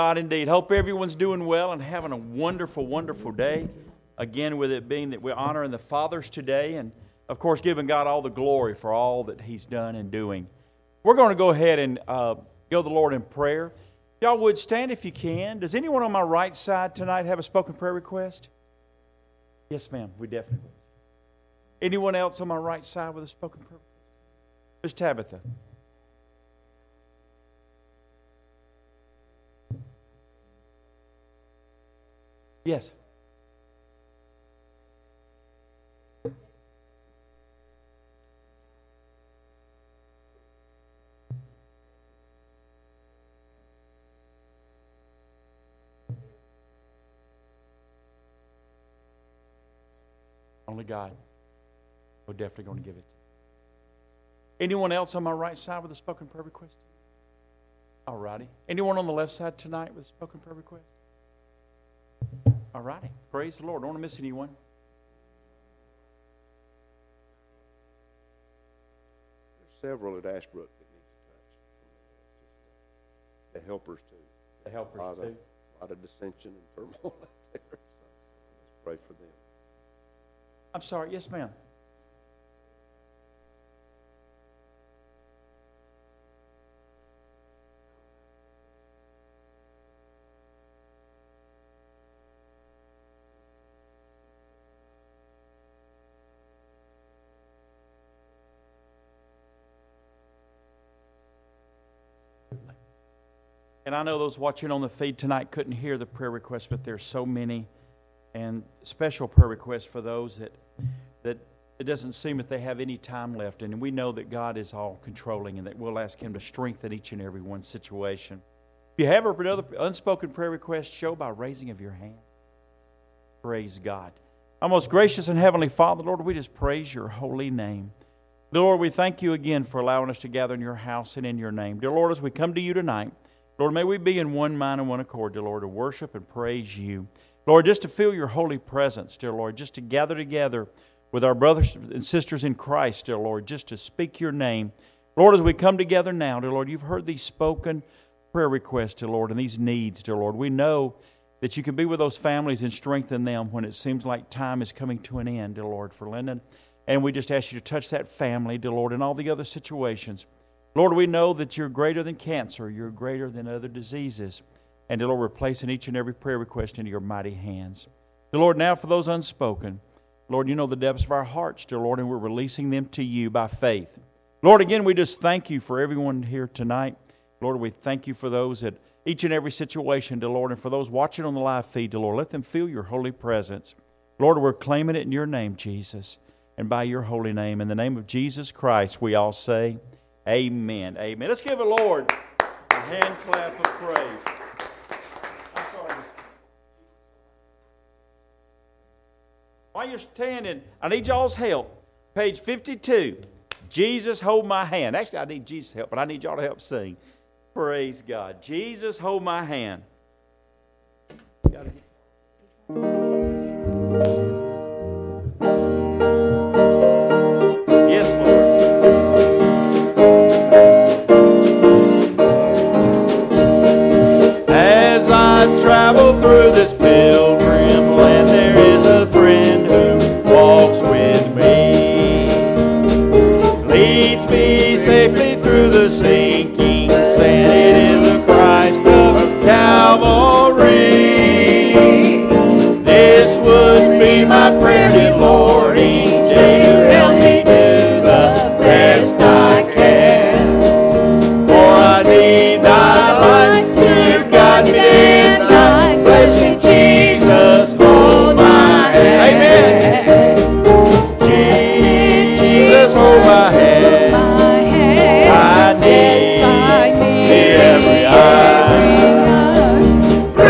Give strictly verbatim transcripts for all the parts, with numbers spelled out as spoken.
God, indeed. Hope everyone's doing well and having a wonderful, wonderful day. Again, with it being that we're honoring the fathers today and, of course, giving God all the glory for all that He's done and doing. We're going to go ahead and uh, go to the Lord in prayer. Y'all would stand if you can. Does anyone on my right side tonight have a spoken prayer request? Yes, ma'am. We definitely will. Anyone else on my right side with a spoken prayer request? Miz Tabitha. Yes. Only God. We're definitely going to give it. Anyone else on my right side with a spoken prayer request? All righty. Anyone on the left side tonight with a spoken prayer request? All righty. Praise the Lord. Don't want to miss anyone. There's several at Ashbrook that need to touch. The helpers too. The helpers a lot too. Of, a lot of dissension and turmoil out there. So let's pray for them. I'm sorry. Yes, ma'am. And I know those watching on the feed tonight couldn't hear the prayer requests, but there's so many and special prayer requests for those that that it doesn't seem that they have any time left. And we know that God is all controlling and that we'll ask Him to strengthen each and every one's situation. If you have another unspoken prayer request, show by raising of your hand. Praise God. Our most gracious and heavenly Father, Lord, we just praise your holy name. Dear Lord, we thank you again for allowing us to gather in your house and in your name. Dear Lord, as we come to you tonight, Lord, may we be in one mind and one accord, dear Lord, to worship and praise you. Lord, just to feel your holy presence, dear Lord, just to gather together with our brothers and sisters in Christ, dear Lord, just to speak your name. Lord, as we come together now, dear Lord, you've heard these spoken prayer requests, dear Lord, and these needs, dear Lord. We know that you can be with those families and strengthen them when it seems like time is coming to an end, dear Lord, for Lyndon. And we just ask you to touch that family, dear Lord, and all the other situations. Lord, we know that you're greater than cancer. You're greater than other diseases. And, dear Lord, we're placing each and every prayer request into your mighty hands. Dear Lord, now for those unspoken, Lord, you know the depths of our hearts, dear Lord, and we're releasing them to you by faith. Lord, again, we just thank you for everyone here tonight. Lord, we thank you for those at each and every situation, dear Lord, and for those watching on the live feed, dear Lord, let them feel your holy presence. Lord, we're claiming it in your name, Jesus, and by your holy name. In the name of Jesus Christ, we all say, amen. Amen. Let's give the Lord a hand clap of praise. I'm sorry. While you're standing, I need y'all's help. Page fifty-two. Jesus, hold my hand. Actually, I need Jesus' help, but I need y'all to help sing. Praise God. Jesus, hold my hand. Got it. Travel through this pilgrim land, there is a friend who walks with me, leads me safely through the sinking sand. It is the Christ of Calvary. This would be my prayer, dear Lord, each day to help me do the best I can, for I need thy light to guide me day. Blessed Jesus, hold my hand. Amen. Jesus, hold my hand. I need thee every hour.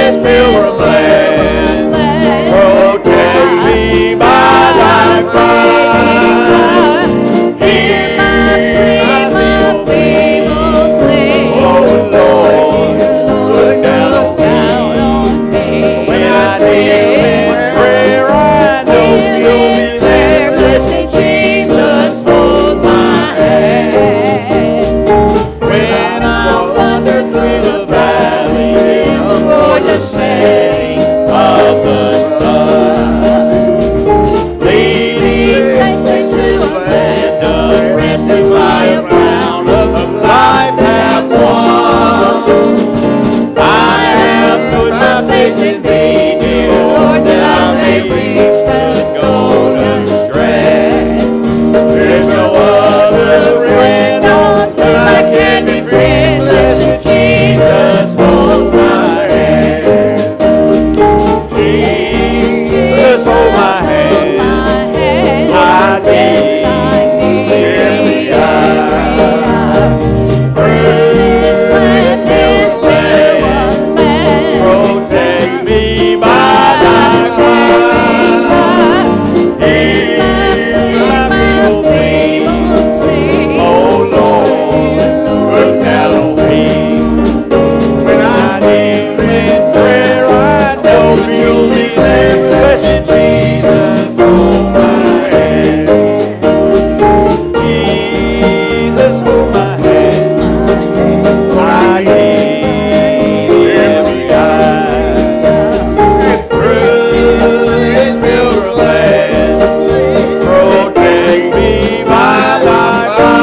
this pilgrim land. Protect me by thy side. Hear my feeble plea. Oh Lord, look down on me. When I kneel in prayer, I know you'll be there. Blessed Jesus, hold my hand. When I wander through the valley toward the setting of the sun, lead me safely to a land of rest and by a crown of life have won. I have put my faith in thee, dear Lord, that I may reach the golden strand. There's no other friend on whom I can depend. Blessed Jesus, hold my hand. Jesus, hold my hand. I need every hour. This land, this land, protect me by thy side. Hear my feeble plea. Oh Lord, look down on me. When I kneel in prayer, I know you'll be there. Blessed Jesus, hold my hand. Jesus, hold my hand. I need every eye. Through this pilgrim land, protect me by thy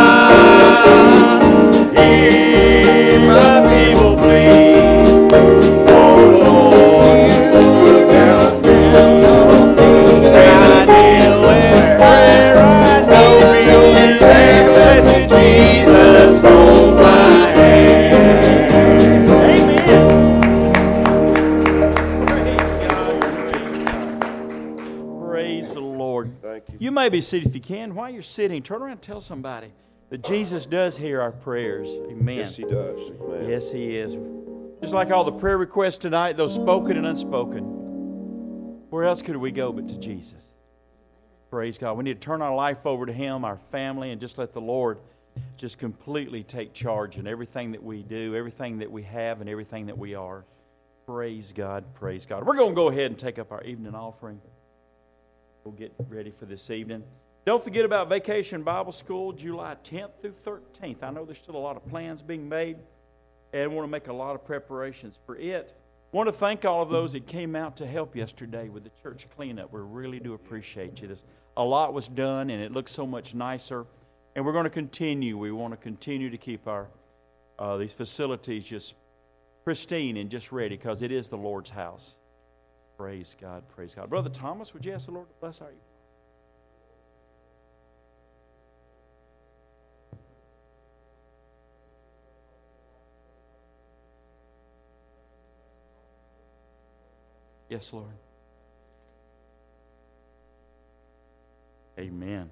right. Hear my feeble plea. Oh Lord, look down on me. When I kneel in prayer, I know you'll be there. Blessed Jesus, hold my hand. Amen. Praise the Lord. Thank you. You may be seated if you can. While you're sitting, turn around and tell somebody that Jesus does hear our prayers. Amen. Yes, he does. Amen. Yes, He is. Just like all the prayer requests tonight, those spoken and unspoken. Where else could we go but to Jesus? Praise God. We need to turn our life over to Him, our family, and just let the Lord just completely take charge in everything that we do, everything that we have, and everything that we are. Praise God. Praise God. We're going to go ahead and take up our evening offering. We'll get ready for this evening. Don't forget about Vacation Bible School, July tenth through thirteenth. I know there's still a lot of plans being made, and want to make a lot of preparations for it. Want to thank all of those that came out to help yesterday with the church cleanup. We really do appreciate you. There's, a lot was done, and it looks so much nicer. And we're going to continue. We want to continue to keep our uh, these facilities just pristine and just ready, because it is the Lord's house. Praise God, praise God. Brother Thomas, would you ask the Lord to bless our evening? Yes, Lord. Amen.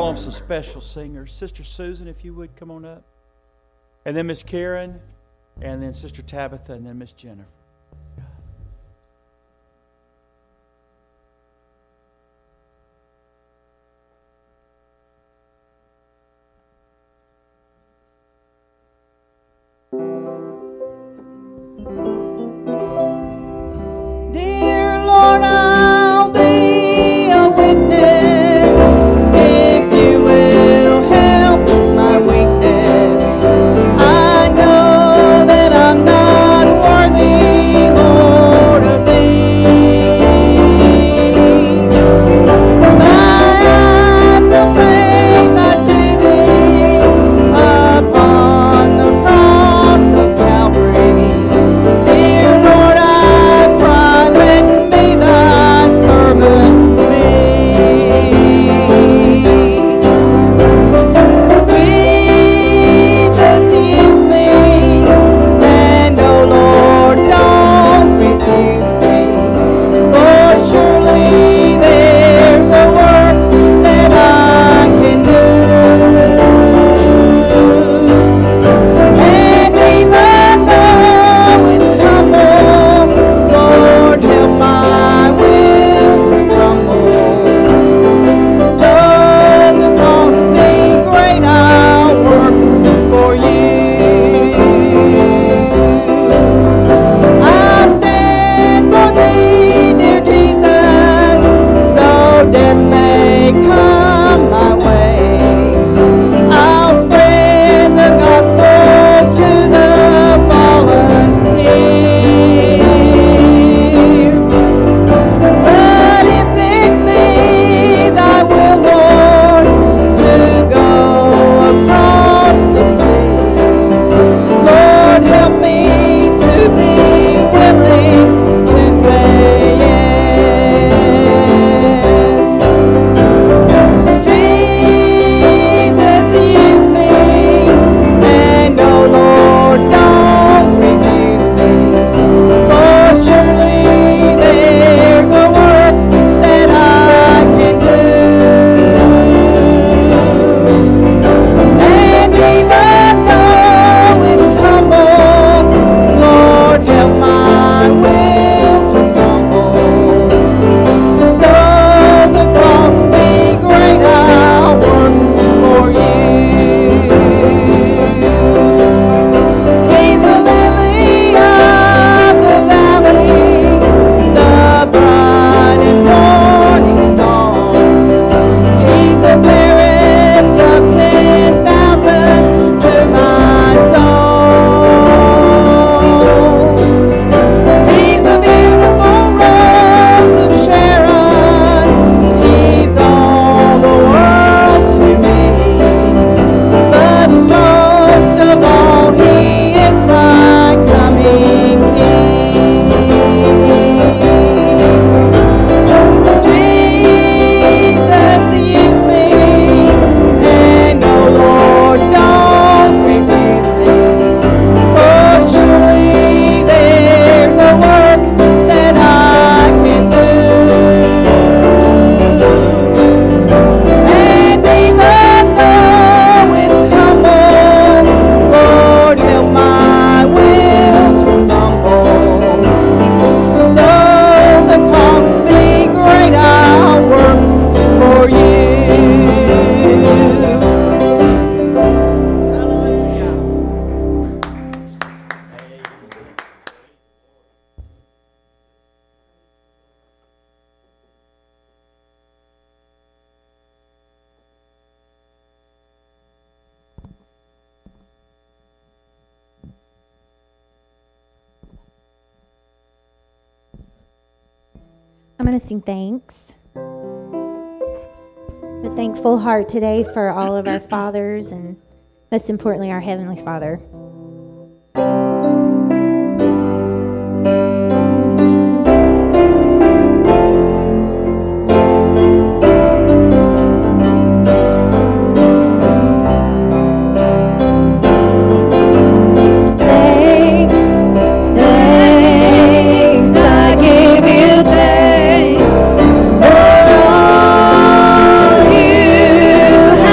on some special singers. Sister Susan, if you would, come on up. And then Miss Karen, and then Sister Tabitha, and then Miss Jennifer. Dear Lord, I'll be a witness if you will help my weakness. I know that I'm not worthy, Lord, of Thee. My eyes of faith I see Thee upon the cross of Calvary. Dear Lord, I cry, let me Thy servant be. Jesus, use me, and oh Lord, don't refuse me. For surely there's a work that I can do. And even though it's tumble, Lord, help my will to crumble. Though the cost be great, I'll work for you. I stand for Thee, dear Jesus, though death may come my way. I'll spread the gospel to the fallen here. But if it be Thy will, Lord, to go across the sea, Lord, help me to be willing to say yes. Jesus, use me, and oh Lord, don't refuse me. For surely there's a work that I can do. And even though it's humble, Lord, help my will to crumble. Though the cost be great, I'll work for you. He's the lily of the valley, the bright and morning star. He's the fairest of ten thousand to my soul. He's the beautiful rose of Sharon. He's all the world to me. But most of all, He is my coming King. Jesus, use me, and oh Lord, don't refuse me. For surely there's a work that I can do. And even though it's humble, Lord, help my will to crumble. Though the cost be great, I'll work for you. I'm going to sing thanks. A thankful heart today for all of our fathers and most importantly, our Heavenly Father. You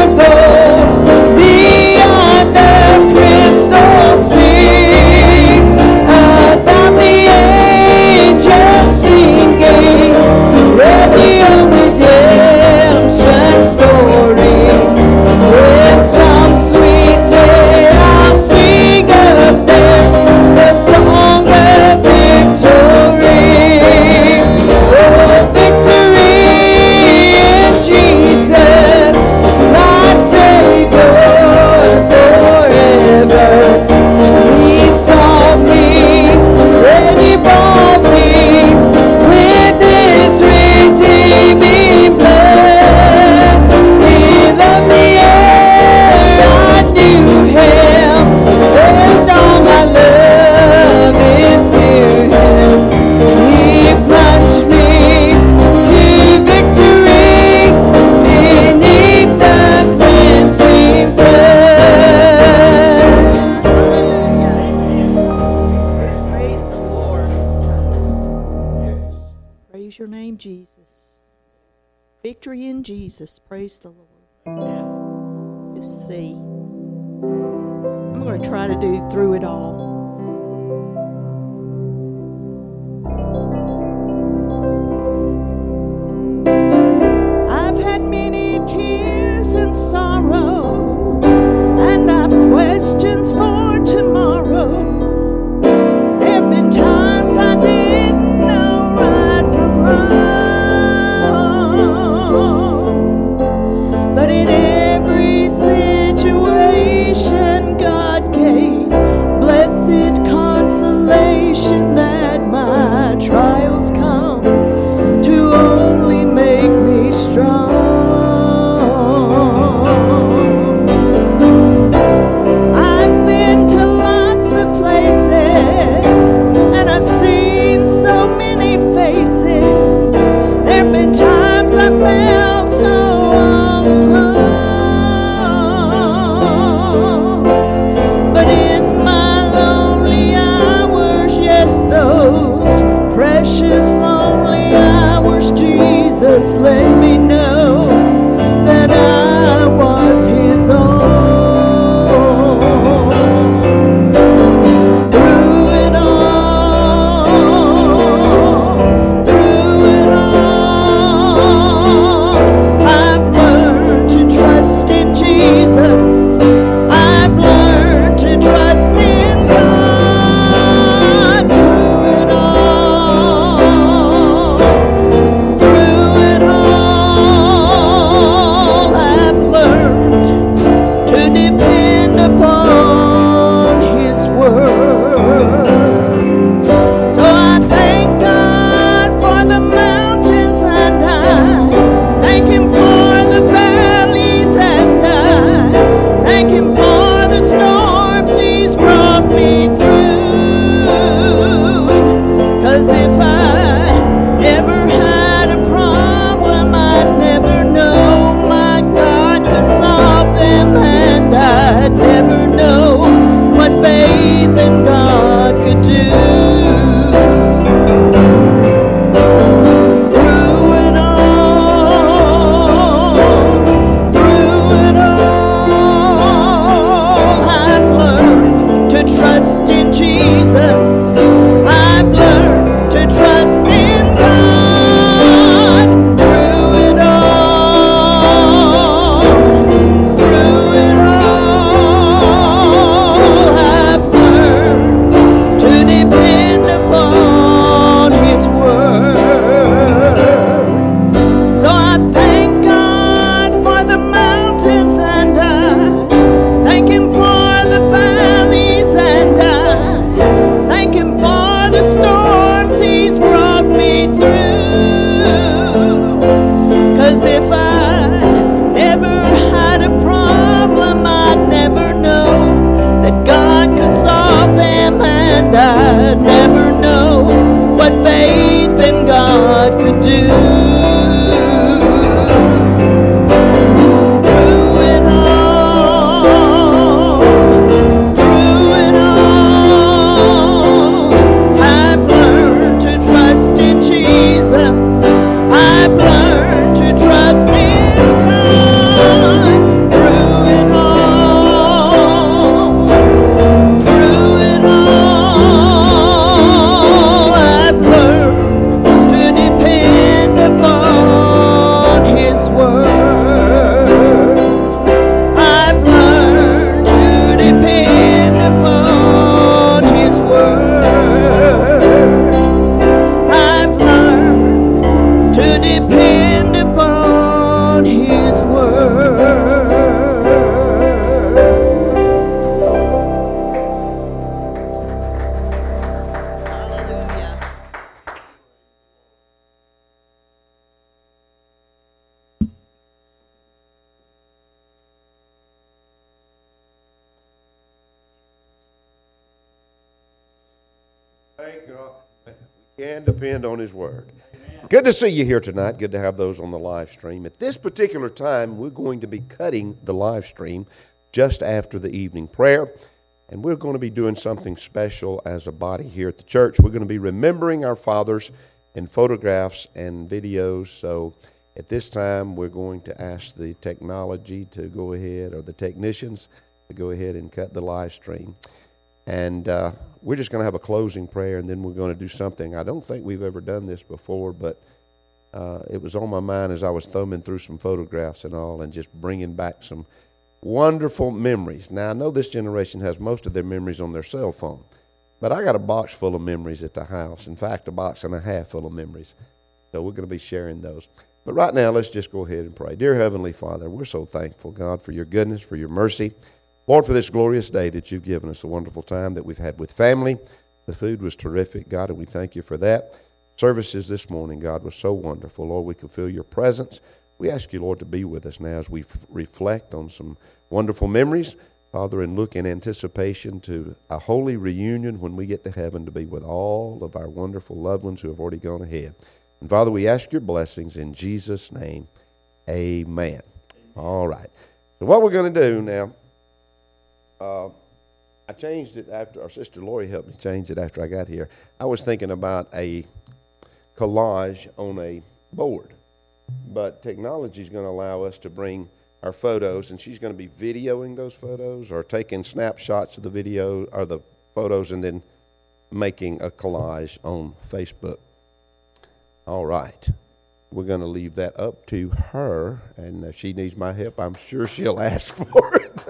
Victory in Jesus. Praise the Lord. Let's do C. I'm going to try to do Through It All. I've had many tears and sorrows, and I've questions for tomorrow. There have been times I didn't know right from wrong, but in every situation God gave blessed consolation that my trials come to only make me strong. I've been to lots of places, and I've seen so many faces. There've been times I felt so all alone, but in my lonely hours, yes, those precious lonely hours, Jesus let me know that I was His own. Through it all, through it all, I've learned to trust in Jesus. I've learned to trust in God. Through it all, through it all, I've learned to depend upon His word. So I thank God for the mountains, and I thank Him for the valleys, and I thank Him for the storms He's brought me through. 'Cause if I never had a problem, I'd never know my God could solve them, and I'd never know what faith in God could do. Through it all, through it all, I've learned to trust in Jesus. I've learned to trust in God. Through it all, through it all, I've learned to depend upon His word. So I thank God for the mountains, and I thank Him for the valleys, and I thank Him for the storms He's brought me through. 'Cause if I never had a problem, I'd never know that God could solve them, and I'd never know what faith in God could do. Through it all, through it all, I've learned to trust in Jesus. I've learned to trust in God. Thank God. We can depend on His Word. Good to see you here tonight. Good to have those on the live stream. At this particular time, we're going to be cutting the live stream just after the evening prayer. And we're going to be doing something special as a body here at the church. We're going to be remembering our fathers in photographs and videos. So at this time, we're going to ask the technology to go ahead, or the technicians to go ahead and cut the live stream. And uh, we're just going to have a closing prayer, and then we're going to do something. I don't think we've ever done this before, but uh, it was on my mind as I was thumbing through some photographs and all, and just bringing back some wonderful memories. Now, I know this generation has most of their memories on their cell phone, but I got a box full of memories at the house. In fact, a box and a half full of memories. So we're going to be sharing those. But right now, let's just go ahead and pray. Dear Heavenly Father, we're so thankful, God, for your goodness, for your mercy. Lord, for this glorious day that you've given us, a wonderful time that we've had with family. The food was terrific, God, and we thank you for that. Services this morning, God, was so wonderful. Lord, we could feel your presence. We ask you, Lord, to be with us now as we f- reflect on some wonderful memories, Father, and look in anticipation to a holy reunion when we get to heaven to be with all of our wonderful loved ones who have already gone ahead. And Father, we ask your blessings in Jesus' name. Amen. All right. So what we're going to do now, uh, I changed it after, our sister Lori helped me change it after I got here. I was thinking about a collage on a board. But technology is going to allow us to bring our photos, and she's going to be videoing those photos or taking snapshots of the video or the photos and then making a collage on Facebook. All right. We're going to leave that up to her, and if she needs my help, I'm sure she'll ask for it.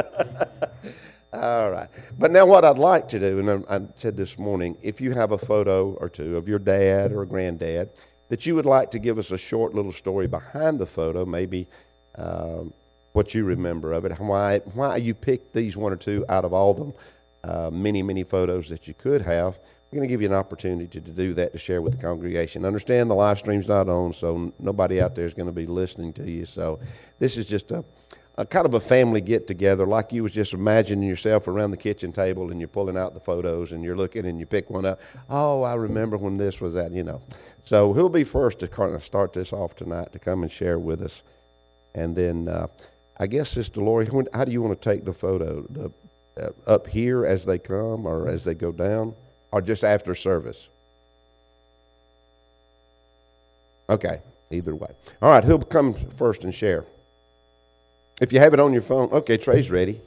All right. But now what I'd like to do, and I, I said this morning, if you have a photo or two of your dad or granddad that you would like to give us a short little story behind the photo, maybe um, what you remember of it, why why you picked these one or two out of all them, uh, many, many photos that you could have. We're going to give you an opportunity to, to do that, to share with the congregation. Understand the live stream's not on, so nobody out there is going to be listening to you. So this is just a, a kind of a family get-together, like you was just imagining yourself around the kitchen table and you're pulling out the photos and you're looking and you pick one up. Oh, I remember when this was that, you know. So who'll be first to kind of start this off tonight to come and share with us? And then uh, I guess, Sister Lori, when, how do you want to take the photo? The, uh, up here as they come or as they go down? Or just after service? Okay, either way. All right, who'll come first and share? If you have it on your phone, okay, Trey's ready.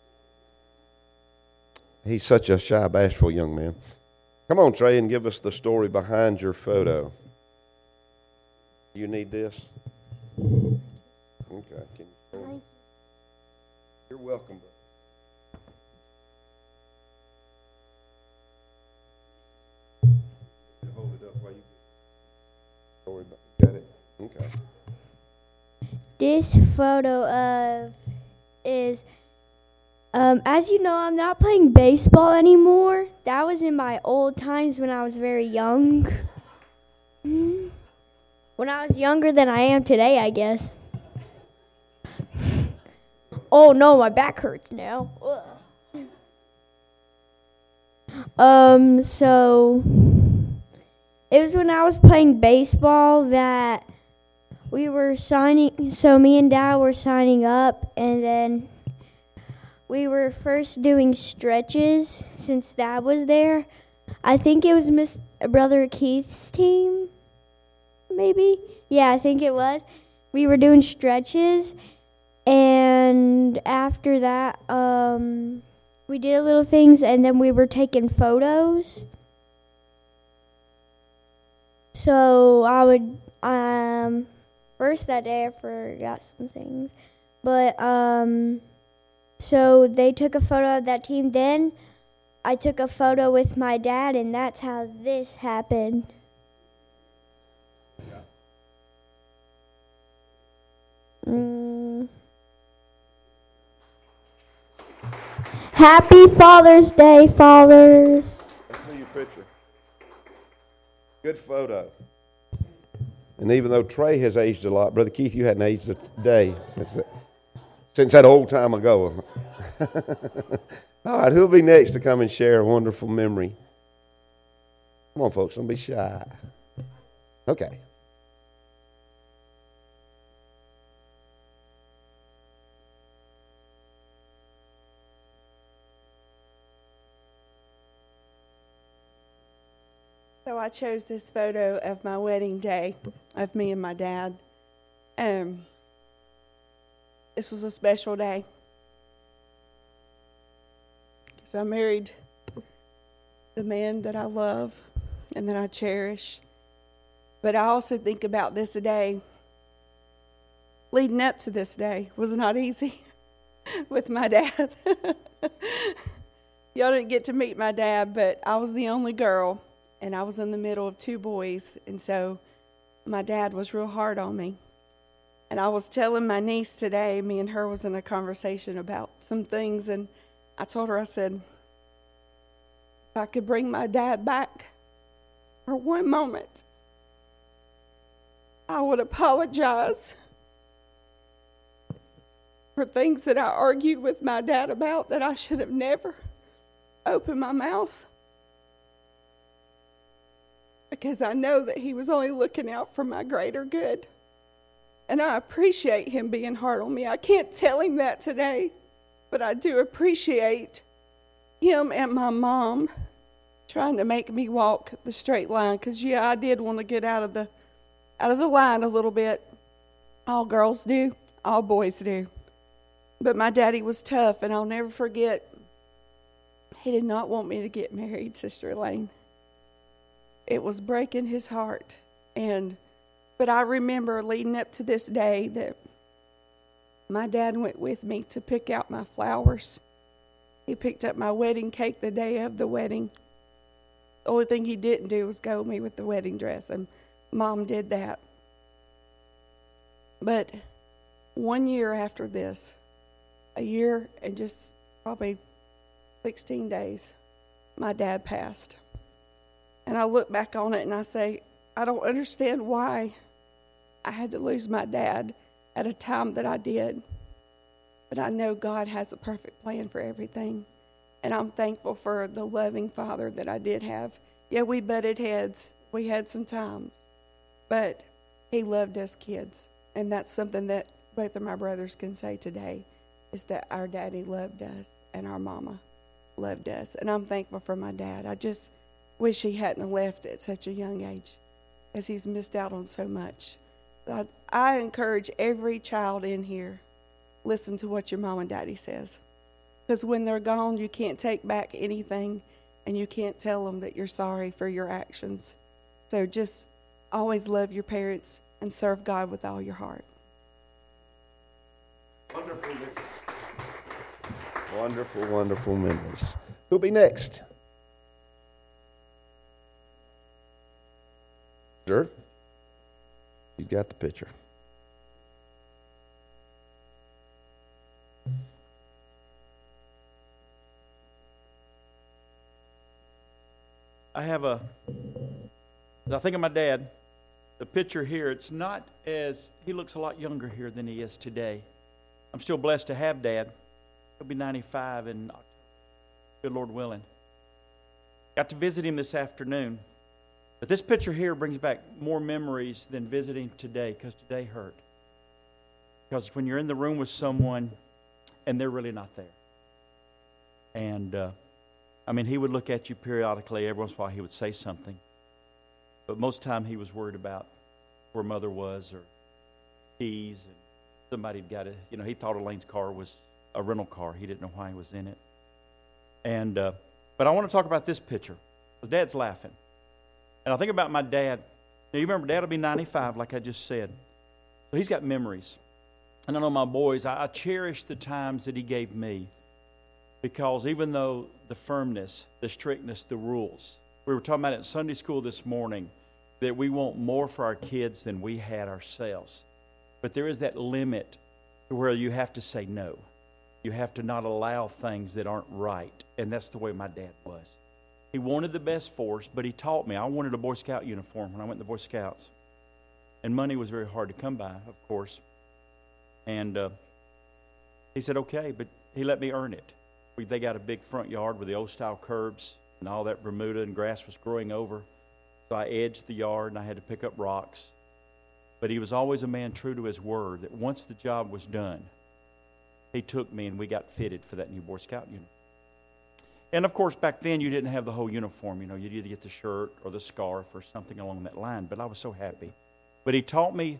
He's such a shy, bashful young man. Come on, Trey, and give us the story behind your photo. You need this? Okay. Can you You're welcome, bro. You hold it up while you story about got it? Okay. This photo of is Um, as you know, I'm not playing baseball anymore. That was in my old times when I was very young. When I was younger than I am today, I guess. Oh no, my back hurts now. Ugh. Um, so it was when I was playing baseball that we were signing, so me and Dad were signing up, and then we were first doing stretches since Dad was there. I think it was Miss Brother Keith's team, maybe? Yeah, I think it was. We were doing stretches, and after that, um, we did a little things, and then we were taking photos. So I would, um, first that day I forgot some things, but, um... So they took a photo of that team. Then I took a photo with my dad, and that's how this happened. Mm. Happy Father's Day, fathers. Let's see your picture. Good photo. And even though Trey has aged a lot, Brother Keith, you hadn't aged a day since that. Since that old time ago. All right, who'll be next to come and share a wonderful memory? Come on, folks, don't be shy. Okay. So I chose this photo of my wedding day of me and my dad. Um, this was a special day because I married the man that I love and that I cherish. But I also think about this day. Leading up to this day was not easy with my dad. Y'all didn't get to meet my dad, but I was the only girl. And I was in the middle of two boys, and so my dad was real hard on me. And I was telling my niece today, me and her was in a conversation about some things, and I told her, I said, if I could bring my dad back for one moment, I would apologize for things that I argued with my dad about that I should have never opened my mouth. Because I know that he was only looking out for my greater good. And I appreciate him being hard on me. I can't tell him that today, but I do appreciate him and my mom trying to make me walk the straight line. Because, yeah, I did want to get out of the out of the line a little bit. All girls do. All boys do. But my daddy was tough, and I'll never forget, he did not want me to get married, Sister Elaine. It was breaking his heart. And but I remember leading up to this day that my dad went with me to pick out my flowers. He picked up my wedding cake the day of the wedding. The only thing he didn't do was go with me with the wedding dress, and Mom did that. But one year after this, a year and just probably sixteen days, my dad passed. And I look back on it and I say, I don't understand why I had to lose my dad at a time that I did. But I know God has a perfect plan for everything. And I'm thankful for the loving father that I did have. Yeah, we butted heads. We had some times. But he loved us kids. And that's something that both of my brothers can say today, is that our daddy loved us and our mama loved us. And I'm thankful for my dad. I just wish he hadn't left at such a young age, as he's missed out on so much. I, I encourage every child in here, listen to what your mom and daddy says. Because when they're gone, you can't take back anything, and you can't tell them that you're sorry for your actions. So just always love your parents and serve God with all your heart. Wonderful memories. Wonderful, wonderful memories. Who'll be next? Sure. You got the picture. I have a, I think of my dad, the picture here, it's not as, he looks a lot younger here than he is today. I'm still blessed to have Dad. He'll be ninety-five in October, good Lord willing. Got to visit him this afternoon. But this picture here brings back more memories than visiting today, because today hurt. Because when you're in the room with someone and they're really not there. And, uh, I mean, he would look at you periodically. Every once in a while he would say something. But most of the time he was worried about where Mother was, or keys, and somebody had got it. You know, he thought Elaine's car was a rental car. He didn't know why he was in it. And, uh, but I want to talk about this picture, because Dad's laughing. And I think about my dad. Now, you remember, Dad will be ninety-five, like I just said. So he's got memories. And I know my boys, I, I cherish the times that he gave me, because even though the firmness, the strictness, the rules, we were talking about it in Sunday school this morning, that we want more for our kids than we had ourselves. But there is that limit to where you have to say no. You have to not allow things that aren't right. And that's the way my dad was. He wanted the best for us, but he taught me. I wanted a Boy Scout uniform when I went to the Boy Scouts. And money was very hard to come by, of course. And uh, he said, okay, but he let me earn it. We, they got a big front yard with the old-style curbs and all that Bermuda, and grass was growing over. So I edged the yard, and I had to pick up rocks. But he was always a man true to his word, that once the job was done, he took me and we got fitted for that new Boy Scout uniform. And, of course, back then you didn't have the whole uniform. You know, you'd either get the shirt or the scarf or something along that line. But I was so happy. But he taught me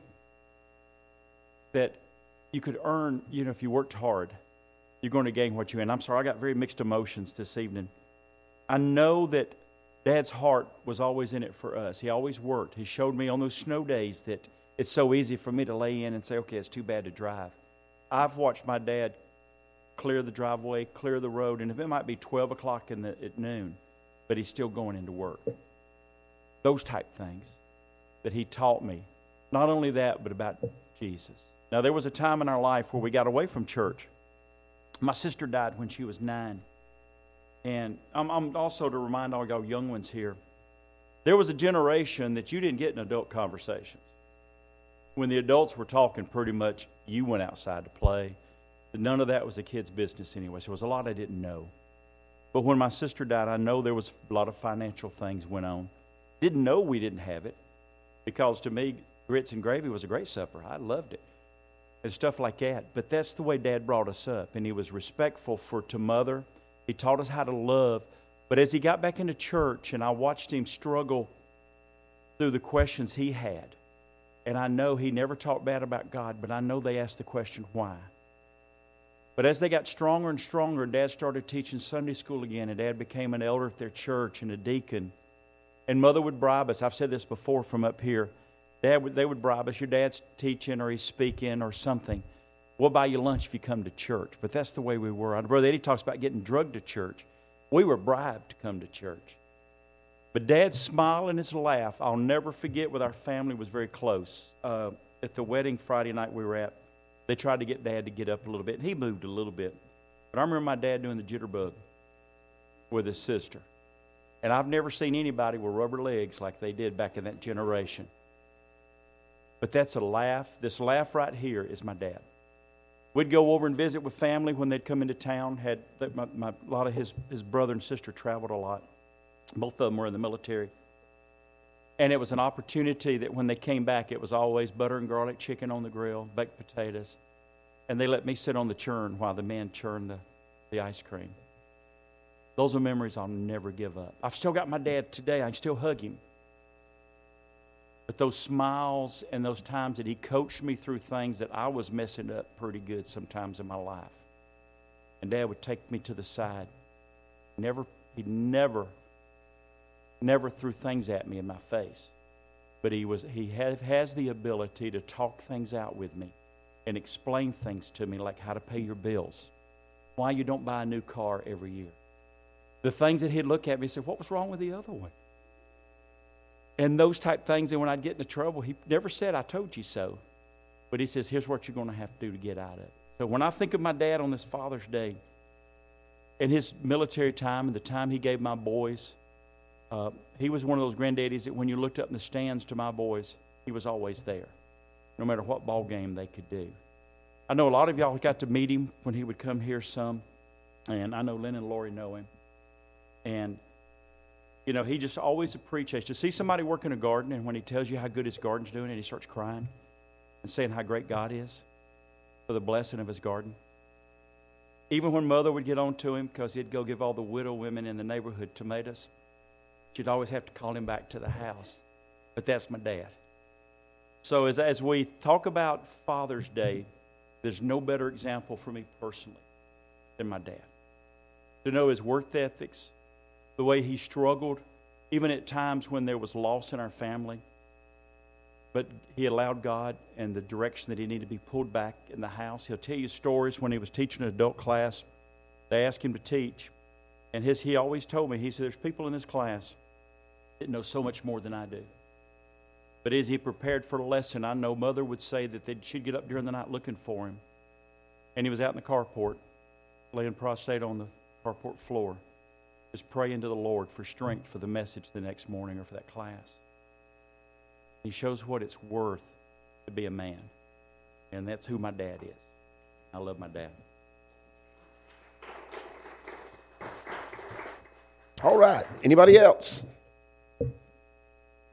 that you could earn, you know, if you worked hard, you're going to gain what you earn. I'm sorry, I got very mixed emotions this evening. I know that Dad's heart was always in it for us. He always worked. He showed me on those snow days that it's so easy for me to lay in and say, okay, it's too bad to drive. I've watched my dad clear the driveway, clear the road, and if it might be twelve o'clock in the, at noon, but he's still going into work. Those type things that he taught me. Not only that, but about Jesus. Now, there was a time in our life where we got away from church. My sister died when she was nine. And I'm, I'm also to remind all y'all young ones here, there was a generation that you didn't get in adult conversations. When the adults were talking, pretty much you went outside to play. None of that was a kid's business anyway, so there was a lot I didn't know. But when my sister died, I know there was a lot of financial things went on. Didn't know we didn't have it, because to me, grits and gravy was a great supper. I loved it. And stuff like that. But that's the way Dad brought us up, and he was respectful for to mother. He taught us how to love. But as he got back into church, and I watched him struggle through the questions he had, and I know he never talked bad about God, but I know they asked the question, why? But as they got stronger and stronger, Dad started teaching Sunday school again, and Dad became an elder at their church and a deacon. And Mother would bribe us. I've said this before from up here. Dad would, they would bribe us. Your dad's teaching or he's speaking or something. We'll buy you lunch if you come to church. But that's the way we were. Brother Eddie talks about getting drugged to church. We were bribed to come to church. But Dad's smile and his laugh, I'll never forget, with our family was very close. Uh, at the wedding Friday night we were at, they tried to get Dad to get up a little bit, and he moved a little bit. But I remember my dad doing the jitterbug with his sister. And I've never seen anybody with rubber legs like they did back in that generation. But that's a laugh. This laugh right here is my dad. We'd go over and visit with family when they'd come into town. Had my, my, a lot of his, his brother and sister traveled a lot. Both of them were in the military. And it was an opportunity that when they came back, it was always butter and garlic chicken on the grill, baked potatoes. And they let me sit on the churn while the men churned the, the ice cream. Those are memories I'll never give up. I've still got my dad today. I can still hug him. But those smiles and those times that he coached me through things that I was messing up pretty good sometimes in my life. And Dad would take me to the side. Never, he never, never threw things at me in my face. But he was he have, has the ability to talk things out with me and explain things to me, like how to pay your bills, why you don't buy a new car every year. The things that he'd look at me and say, what was wrong with the other one? And those type things, and when I'd get into trouble, he never said, I told you so. But he says, here's what you're going to have to do to get out of it. So when I think of my dad on this Father's Day, and his military time and the time he gave my boys, uh, he was one of those granddaddies that when you looked up in the stands to my boys, he was always there, no matter what ball game they could do. I know a lot of y'all got to meet him when he would come here some, and I know Lynn and Lori know him. And you know, he just always appreciates to see somebody work in a garden, and when he tells you how good his garden's doing, and he starts crying and saying how great God is for the blessing of his garden. Even when Mother would get on to him because he'd go give all the widow women in the neighborhood tomatoes, she'd always have to call him back to the house. But that's my dad. So as, as we talk about Father's Day, there's no better example for me personally than my dad. To know his work ethics, the way he struggled, even at times when there was loss in our family. But he allowed God and the direction that he needed to be pulled back in the house. He'll tell you stories when he was teaching an adult class. They asked him to teach. And his he always told me, he said, there's people in this class that know so much more than I do. But as he prepared for the lesson, I know Mother would say that she'd get up during the night looking for him. And he was out in the carport, laying prostrate on the carport floor, just praying to the Lord for strength for the message the next morning or for that class. He shows what it's worth to be a man. And that's who my dad is. I love my dad. All right. Anybody else?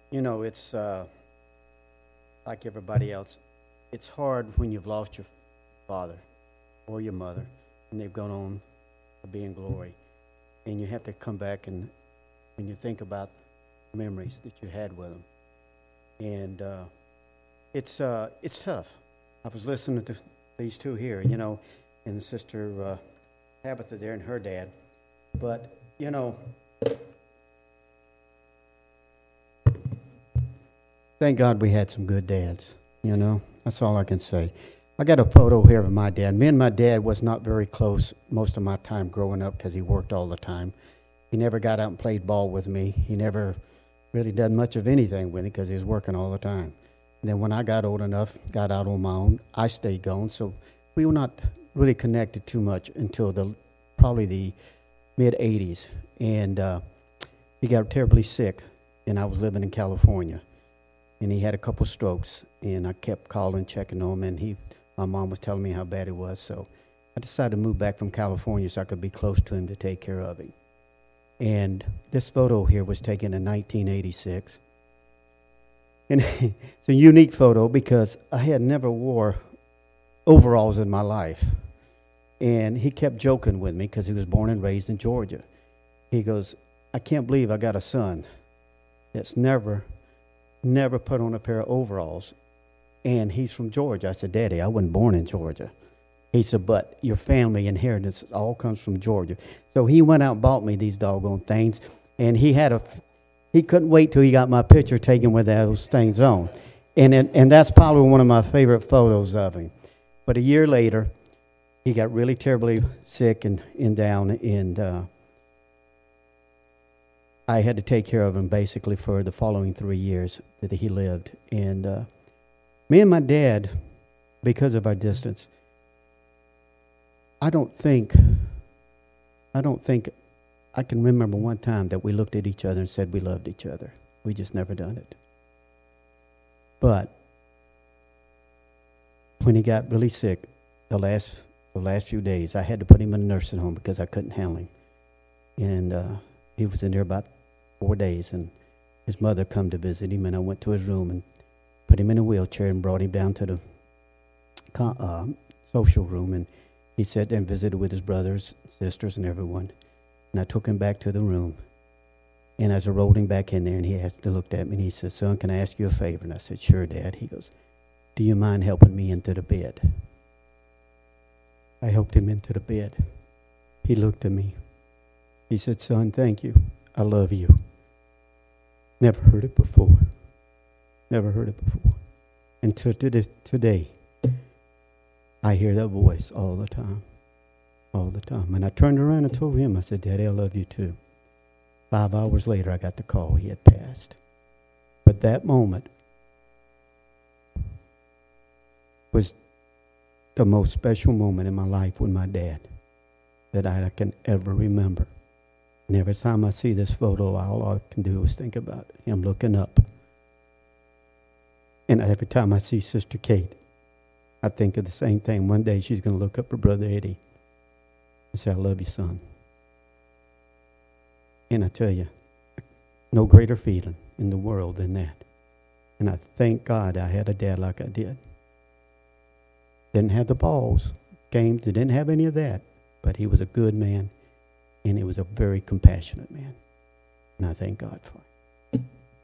You know, it's uh, like everybody else. It's hard when you've lost your father or your mother, and they've gone on to be in glory. And you have to come back and when you think about memories that you had with them. And uh, it's uh, it's tough. I was listening to these two here, you know, and Sister uh, Tabitha there and her dad. But, you know, thank God we had some good dads, you know. That's all I can say. I got a photo here of my dad. Me and my dad was not very close most of my time growing up because he worked all the time. He never got out and played ball with me. He never really done much of anything with me because he was working all the time. And then when I got old enough, got out on my own, I stayed gone. So we were not really connected too much until the probably the mid-eighties. And uh, he got terribly sick, and I was living in California. And he had a couple strokes, and I kept calling, checking on him, and he, my mom was telling me how bad it was. So I decided to move back from California so I could be close to him to take care of him. And this photo here was taken in nineteen eighty-six. And it's a unique photo because I had never wore overalls in my life. And he kept joking with me because he was born and raised in Georgia. He goes, I can't believe I got a son that's never, never put on a pair of overalls. And he's from Georgia. I said, Daddy, I wasn't born in Georgia. He said, but your family inheritance all comes from Georgia. So he went out and bought me these doggone things. And he had a, he couldn't wait till he got my picture taken with those things on. And, and, and that's probably one of my favorite photos of him. But a year later, he got really terribly sick and, and down, and uh, I had to take care of him basically for the following three years that he lived. And uh, me and my dad, because of our distance, I don't think, I don't think I can remember one time that we looked at each other and said we loved each other. We just never done it. But when he got really sick, the last the last few days, I had to put him in a nursing home because I couldn't handle him. And uh, he was in there about four days, and his mother come to visit him, and I went to his room and put him in a wheelchair and brought him down to the uh, social room, and he sat there and visited with his brothers, sisters, and everyone. And I took him back to the room, and as I rolled him back in there, and he asked to look at me, and he said, son, can I ask you a favor? And I said, sure, Dad. He goes, do you mind helping me into the bed? I helped him into the bed. He looked at me. He said, son, thank you. I love you. Never heard it before. Never heard it before. Until today, I hear that voice all the time. All the time. And I turned around and told him, I said, Daddy, I love you too. Five hours later, I got the call. He had passed. But that moment was the most special moment in my life with my dad that I, I can ever remember. And every time I see this photo, all I can do is think about him looking up. And every time I see Sister Kate, I think of the same thing. One day she's going to look up her brother Eddie and say, I love you, son. And I tell you, no greater feeling in the world than that. And I thank God I had a dad like I did. Didn't have the balls, games, didn't have any of that. But he was a good man, and he was a very compassionate man. And I thank God for it.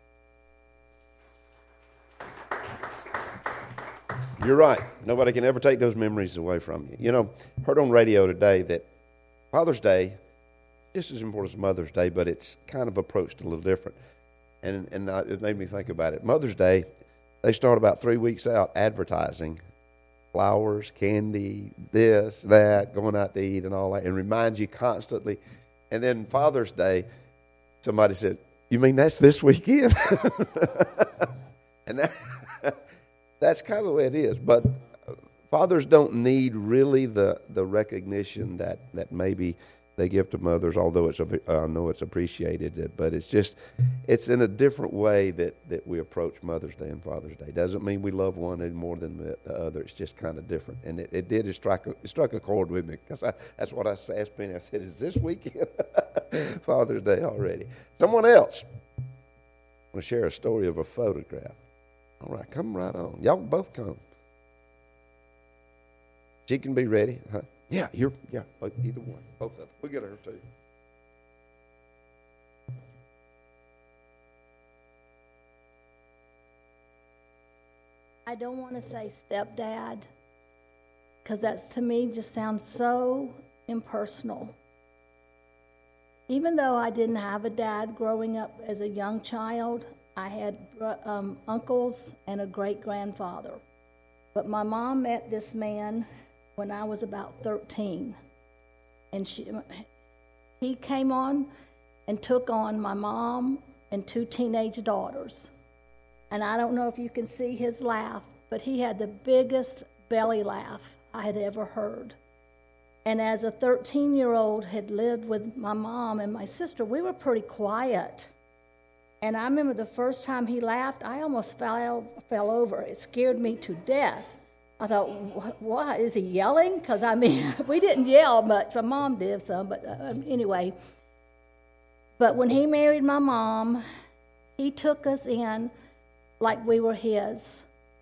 You're right. Nobody can ever take those memories away from you. You know, heard on radio today that Father's Day, just as important as Mother's Day, but it's kind of approached a little different. And and uh, it made me think about it. Mother's Day, they start about three weeks out advertising flowers, candy, this, that, going out to eat and all that, and reminds you constantly. And then Father's Day, somebody said, you mean that's this weekend? And that, that's kind of the way it is. But fathers don't need really the, the recognition that, that maybe they give to mothers, although it's I uh, know it's appreciated. But it's just, it's in a different way that, that we approach Mother's Day and Father's Day. Doesn't mean we love one any more than the, the other. It's just kind of different. And it, it did, it struck, a, it struck a chord with me, because that's what I asked Penny. I said, is this weekend Father's Day already? Someone else. want to share a story of a photograph. All right, come right on. Y'all both come. She can be ready, huh? Yeah, you're, yeah, both, either one, both of them. We'll get her too. I don't want to say stepdad, because that's, to me, just sounds so impersonal. Even though I didn't have a dad growing up as a young child, I had um, uncles and a great-grandfather. But my mom met this man when I was about thirteen. And she, he came on and took on my mom and two teenage daughters. And I don't know if you can see his laugh, but he had the biggest belly laugh I had ever heard. And as a thirteen-year-old had lived with my mom and my sister, we were pretty quiet. And I remember the first time he laughed, I almost fell, fell over. It scared me to death. I thought, what, is he yelling? Because, I mean, we didn't yell much. My mom did some, but uh, anyway. But when he married my mom, he took us in like we were his.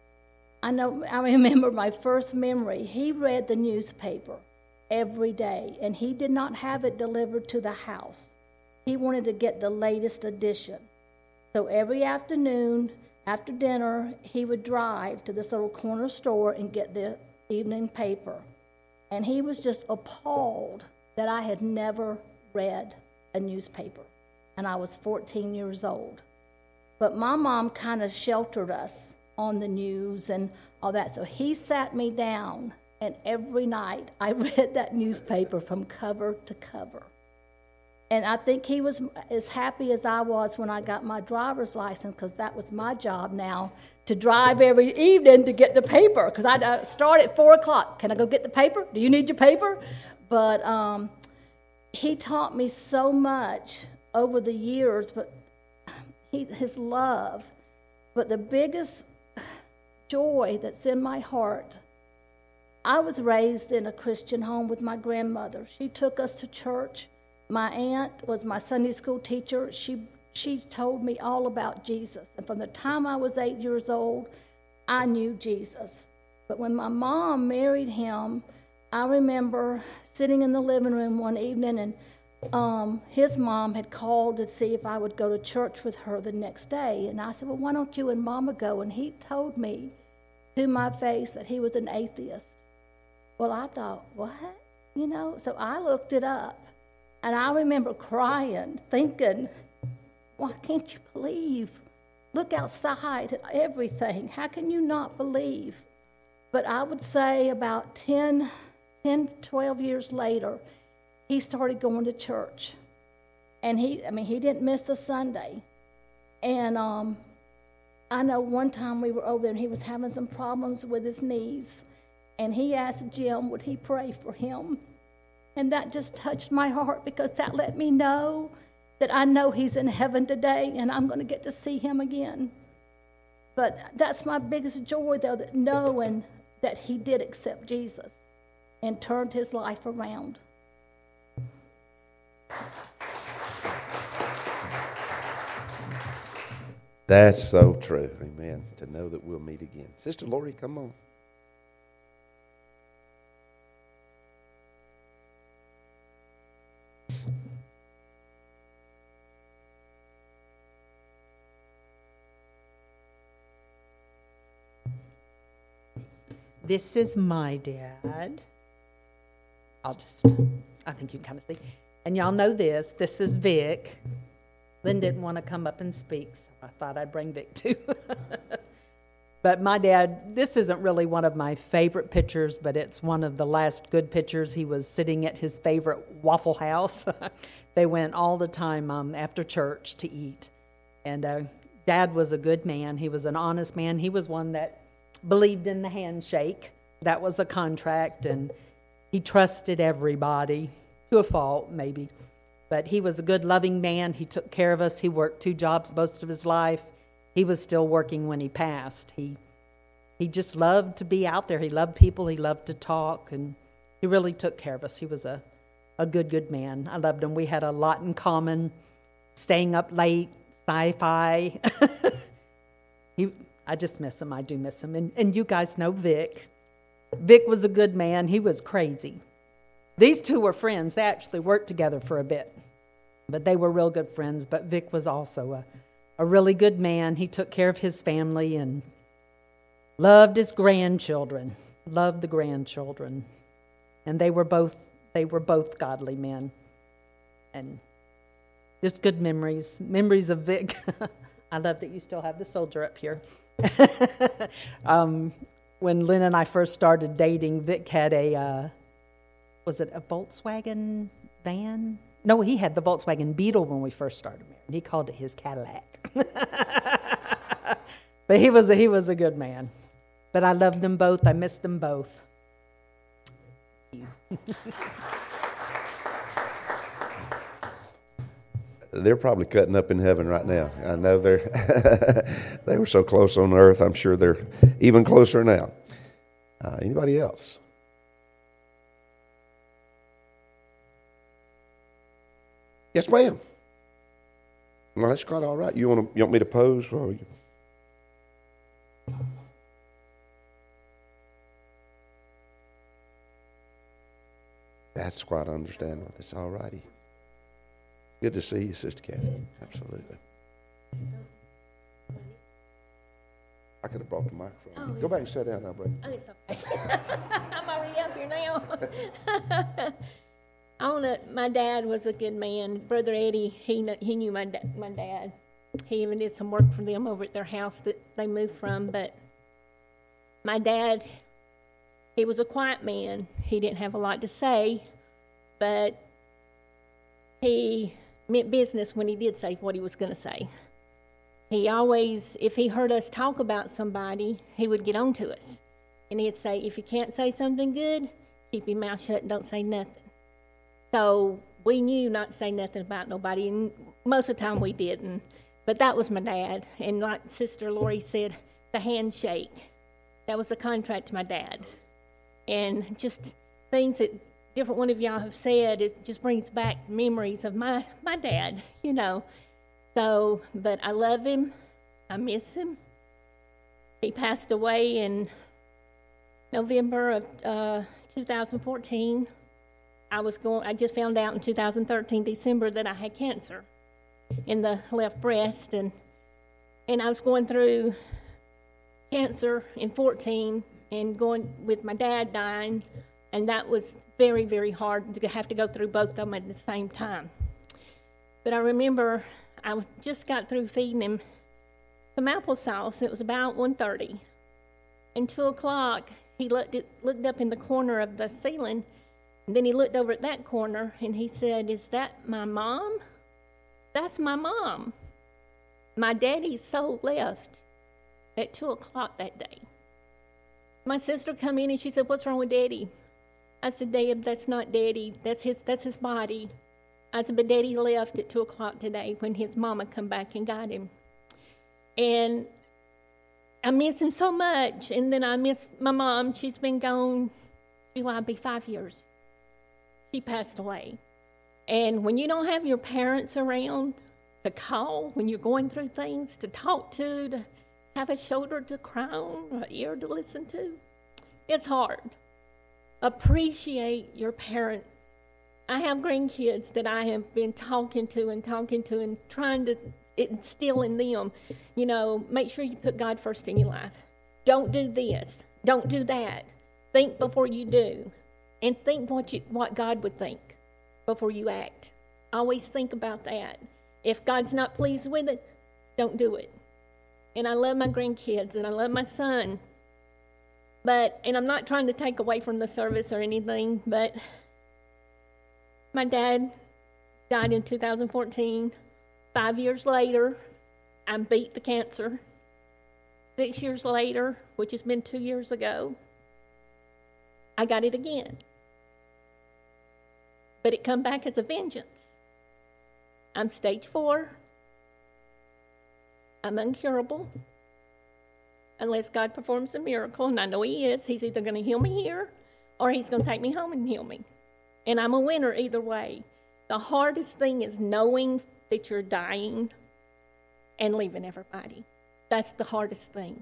I know, I remember my first memory. He read the newspaper every day, and he did not have it delivered to the house. He wanted to get the latest edition. So every afternoon, after dinner, he would drive to this little corner store and get the evening paper. And he was just appalled that I had never read a newspaper. And I was fourteen years old. But my mom kind of sheltered us on the news and all that. So he sat me down, and every night I read that newspaper from cover to cover. And I think he was as happy as I was when I got my driver's license, because that was my job now, to drive every evening to get the paper, because I'd start at four o'clock. Can I go get the paper? Do you need your paper? But um, he taught me so much over the years, but he, his love. But the biggest joy that's in my heart, I was raised in a Christian home with my grandmother. She took us to church. My aunt was my Sunday school teacher. She she told me all about Jesus. And from the time I was eight years old, I knew Jesus. But when my mom married him, I remember sitting in the living room one evening, and um, his mom had called to see if I would go to church with her the next day. And I said, well, why don't you and Mama go? And he told me to my face that he was an atheist. Well, I thought, what? You know, so I looked it up. And I remember crying, thinking, why can't you believe? Look outside at everything. How can you not believe? But I would say about ten, ten, twelve years later, he started going to church. And he, I mean, he didn't miss a Sunday. And um, I know one time we were over there, and he was having some problems with his knees. And he asked Jim, would he pray for him? And that just touched my heart, because that let me know that I know he's in heaven today and I'm going to get to see him again. But that's my biggest joy, though, that knowing that he did accept Jesus and turned his life around. That's so true. Amen. To know that we'll meet again. Sister Lori, come on. This is my dad. I'll just, I think you can kind of see. And y'all know this. This is Vic. Lynn didn't want to come up and speak, so I thought I'd bring Vic too. But my dad, this isn't really one of my favorite pictures, but it's one of the last good pictures. He was sitting at his favorite Waffle House. They went all the time um, after church to eat. And uh, Dad was a good man. He was an honest man. He was one that believed in the handshake. That was a contract, and he trusted everybody, to a fault maybe. But he was a good, loving man. He took care of us. He worked two jobs most of his life. He was still working when he passed. He he just loved to be out there. He loved people. He loved to talk, and he really took care of us. He was a, a good, good man. I loved him. We had a lot in common, staying up late, sci-fi. he, I just miss him. I do miss him. And, and you guys know Vic. Vic was a good man. He was crazy. These two were friends. They actually worked together for a bit, but they were real good friends. But Vic was also a, a really good man. He took care of his family and loved his grandchildren, loved the grandchildren. And they were both, they were both godly men. And just good memories, memories of Vic. I love that you still have the soldier up here. um, when Lynn and I first started dating, Vic had a, uh, was it a Volkswagen van? No, he had the Volkswagen Beetle when we first started married. He called it his Cadillac. But he was a, he was a good man. But I loved them both. I missed them both. They're probably cutting up in heaven right now. I know they're they were so close on earth. I'm sure they're even closer now. Uh, anybody else? Yes, ma'am. Well, that's quite all right. You want to? You want me to pose? Or you? That's quite understandable. That's all righty. Good to see you, Sister Kathy. Absolutely. I could have brought the microphone. Oh, Go back and sit down now, brother. Oh, it's okay. I'm already up here now. I wanna, my dad was a good man. Brother Eddie, he kn- he knew my da- my dad. He even did some work for them over at their house that they moved from. But my dad, he was a quiet man. He didn't have a lot to say, but he meant business when he did say what he was going to say. He always, if he heard us talk about somebody, he would get on to us. And he'd say, if you can't say something good, keep your mouth shut and don't say nothing. So we knew not to say nothing about nobody, and most of the time we didn't. But that was my dad. And like Sister Lori said, the handshake, that was a contract to my dad. And just things that different one of y'all have said, it just brings back memories of my, my dad, you know. So, but I love him. I miss him. He passed away in November of uh, two thousand fourteen. I was going, I just found out in two thousand thirteen, December, that I had cancer in the left breast. And, and I was going through cancer in fourteen and going with my dad dying. And that was very, very hard to have to go through both of them at the same time. But I remember I was just got through feeding him some applesauce. It was about one thirty. And two o'clock, he looked, at, looked up in the corner of the ceiling, and then he looked over at that corner, and he said, "Is that my mom?" That's my mom. My daddy's soul left at two o'clock that day. My sister come in, and she said, "What's wrong with Daddy?" I said, "Dad, that's not Daddy. That's his, that's his body." I said, "But Daddy left at two o'clock today when his mama come back and got him." And I miss him so much. And then I miss my mom. She's been gone, July will be five years. She passed away. And when you don't have your parents around to call, when you're going through things, to talk to, to have a shoulder to cry on, an ear to listen to, it's hard. Appreciate your parents. I have grandkids that I have been talking to and talking to and trying to instill in them, you know, make sure you put God first in your life. Don't do this. Don't do that. Think before you do. And think what you, what God would think before you act. Always think about that. If God's not pleased with it, don't do it. And I love my grandkids and I love my son. But, and I'm not trying to take away from the service or anything, but my dad died in two thousand fourteen. Five years later, I beat the cancer. Six years later, which has been two years ago, I got it again. But it come back as a vengeance. I'm stage four. I'm incurable. Unless God performs a miracle, and I know He is. He's either going to heal me here, or He's going to take me home and heal me. And I'm a winner either way. The hardest thing is knowing that you're dying and leaving everybody. That's the hardest thing.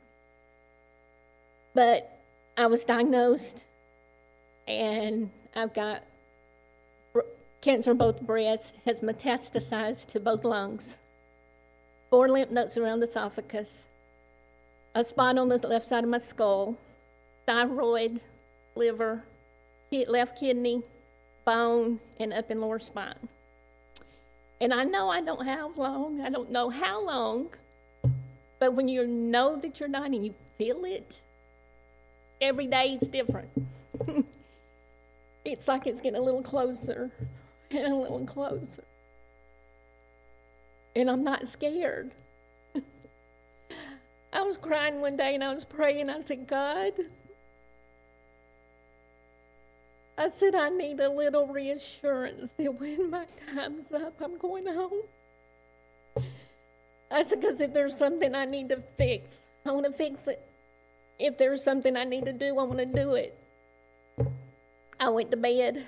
But I was diagnosed, and I've got cancer in both breasts, has metastasized to both lungs, four lymph nodes around the esophagus, a spot on the left side of my skull, thyroid, liver, left kidney, bone, and up in lower spine. And I know I don't have long. I don't know how long. But when you know that you're dying and you feel it, every day is different. It's like it's getting a little closer and a little closer. And I'm not scared. I was crying one day and I was praying. I said, God, I said, I need a little reassurance that when my time's up, I'm going home. I said, because if there's something I need to fix, I want to fix it. If there's something I need to do, I want to do it. I went to bed.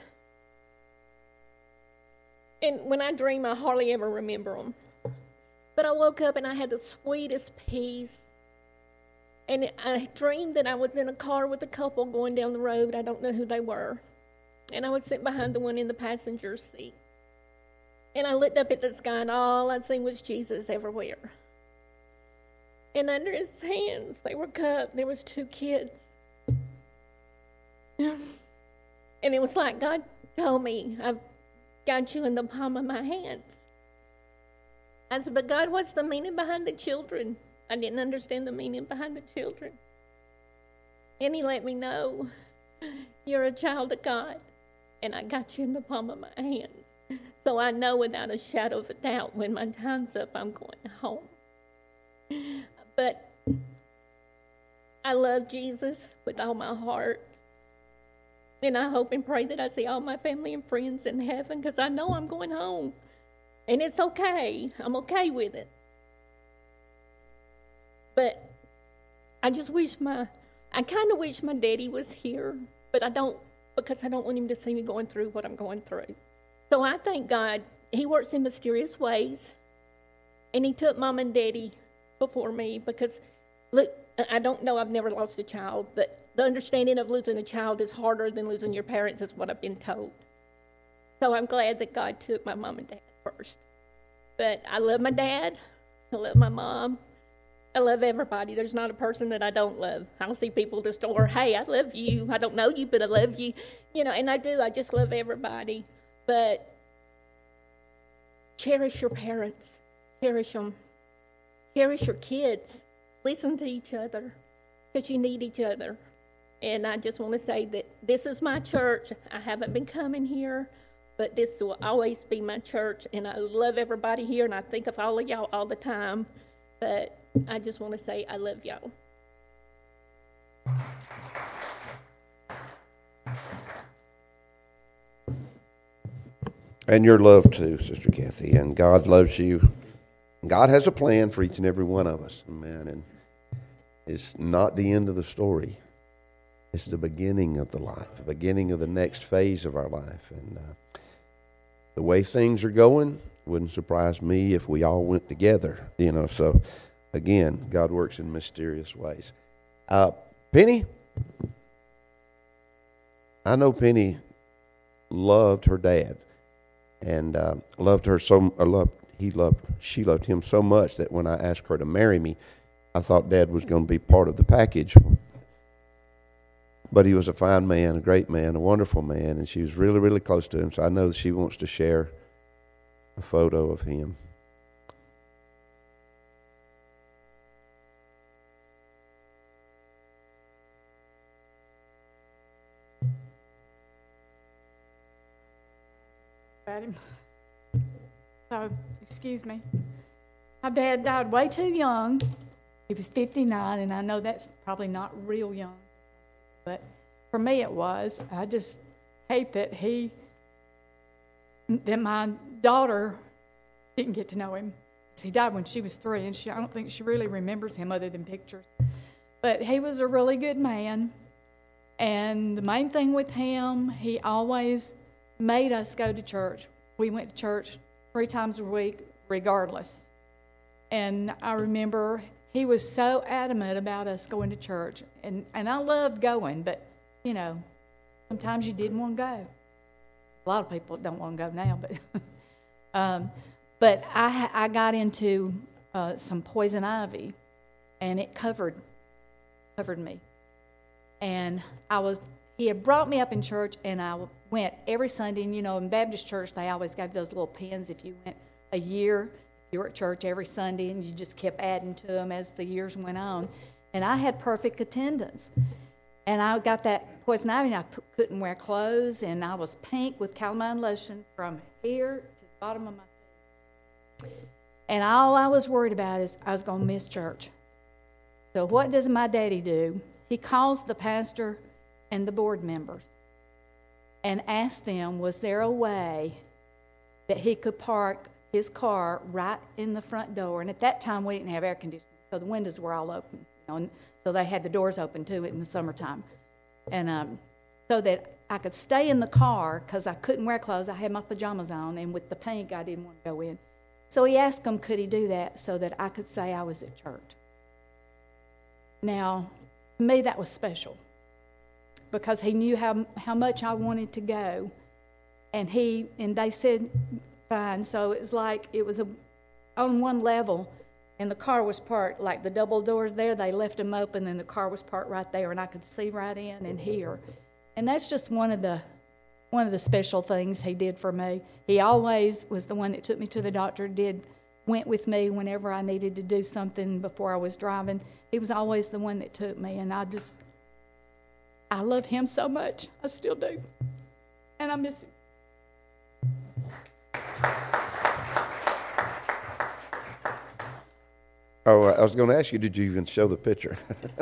And when I dream, I hardly ever remember them. But I woke up and I had the sweetest peace. And I dreamed that I was in a car with a couple going down the road. I don't know who they were. And I was sitting behind the one in the passenger seat. And I looked up at the sky, and all I seen was Jesus everywhere. And under his hands, they were cupped. There was two kids. And it was like God told me, I've got you in the palm of my hands. I said, but God, what's the meaning behind the children? I didn't understand the meaning behind the children. And he let me know, you're a child of God, and I got you in the palm of my hands. So I know without a shadow of a doubt when my time's up, I'm going home. But I love Jesus with all my heart. And I hope and pray that I see all my family and friends in heaven, because I know I'm going home. And it's okay. I'm okay with it. But I just wish my, I kind of wish my daddy was here, but I don't, because I don't want him to see me going through what I'm going through. So I thank God, he works in mysterious ways, and he took mom and daddy before me, because, look, I don't know, I've never lost a child, but the understanding of losing a child is harder than losing your parents, is what I've been told. So I'm glad that God took my mom and dad first. But I love my dad, I love my mom, I love everybody. There's not a person that I don't love. I'll see people at the store, hey, I love you, I don't know you, but I love you, you know, and I do, I just love everybody. But cherish your parents, cherish them, cherish your kids, listen to each other, because you need each other. And I just want to say that this is my church. I haven't been coming here, but this will always be my church, and I love everybody here, and I think of all of y'all all the time, but I just want to say I love y'all. And you're loved too, Sister Kathy, and God loves you. God has a plan for each and every one of us, amen. And it's not the end of the story. It's the beginning of the life, the beginning of the next phase of our life. And uh, the way things are going, wouldn't surprise me if we all went together, you know. So, again, God works in mysterious ways. Uh, Penny, I know Penny loved her dad. And uh, loved her so, uh, loved, he loved, she loved him so much that when I asked her to marry me, I thought Dad was going to be part of the package. But he was a fine man, a great man, a wonderful man, and she was really, really close to him. So I know that she wants to share a photo of him. About him. So, excuse me. My dad died way too young. He was fifty-nine, and I know that's probably not real young, but for me it was. I just hate that he, that my daughter didn't get to know him. He died when she was three, and she, I don't think she really remembers him other than pictures. But he was a really good man, and the main thing with him, he always made us go to church. We went to church three times a week regardless. and I remember he was so adamant about us going to church, and, and I loved going, but, you know, sometimes you didn't want to go. A lot of people don't want to go now, but um, but I I got into uh, some poison ivy, and it covered covered me. And I was he had brought me up in church, and I went every Sunday. And you know, in Baptist church, they always gave those little pins if you went a year. You were at church every Sunday, and you just kept adding to them as the years went on. And I had perfect attendance. And I got that poison ivy, and I p- couldn't wear clothes, and I was pink with calamine lotion from here to the bottom of my feet. And all I was worried about is I was going to miss church. So what does my daddy do? He calls the pastor and the board members and asks them, was there a way that he could park his car right in the front door? And at that time, we didn't have air conditioning, so the windows were all open. You know, and so they had the doors open, too, in the summertime. And um, so that I could stay in the car because I couldn't wear clothes. I had my pajamas on, and with the pink, I didn't want to go in. So he asked them, could he do that so that I could say I was at church? Now, to me, that was special because he knew how how much I wanted to go. And he and they said, fine. So it was like it was a, on one level, and the car was parked, like the double doors there, they left them open, and the car was parked right there, and I could see right in and hear. And that's just one of the one of the special things he did for me. He always was the one that took me to the doctor, did went with me whenever I needed to do something before I was driving. He was always the one that took me, and I just, I love him so much. I still do. And I miss him. Oh, I was going to ask you, did you even show the picture?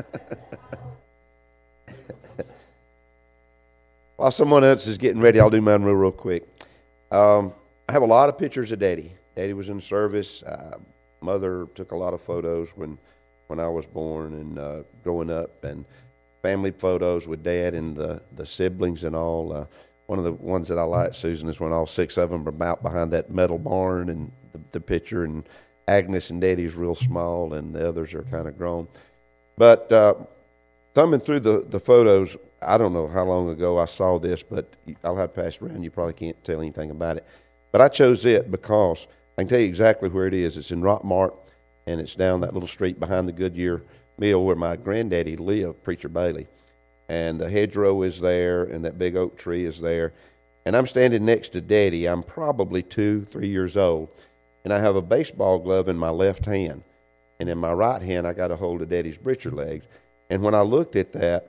While someone else is getting ready, I'll do mine real, real quick. Um, I have a lot of pictures of Daddy. Daddy was in service. Uh, Mother took a lot of photos when, when I was born and uh, growing up, and family photos with Dad and the, the siblings and all. Uh, one of the ones that I like, Susan, is when all six of them are out behind that metal barn, and the, the picture, and Agnes and Daddy's real small, and the others are kind of grown. But uh, thumbing through the, the photos, I don't know how long ago I saw this, but I'll have to pass it around. You probably can't tell anything about it. But I chose it because I can tell you exactly where it is. It's in Rockmart, and it's down that little street behind the Goodyear Mill where my granddaddy lived, Preacher Bailey. And the hedgerow is there, and that big oak tree is there. And I'm standing next to Daddy. I'm probably two, three years old. And I have a baseball glove in my left hand. And in my right hand, I got a hold of Daddy's breecher legs. And when I looked at that,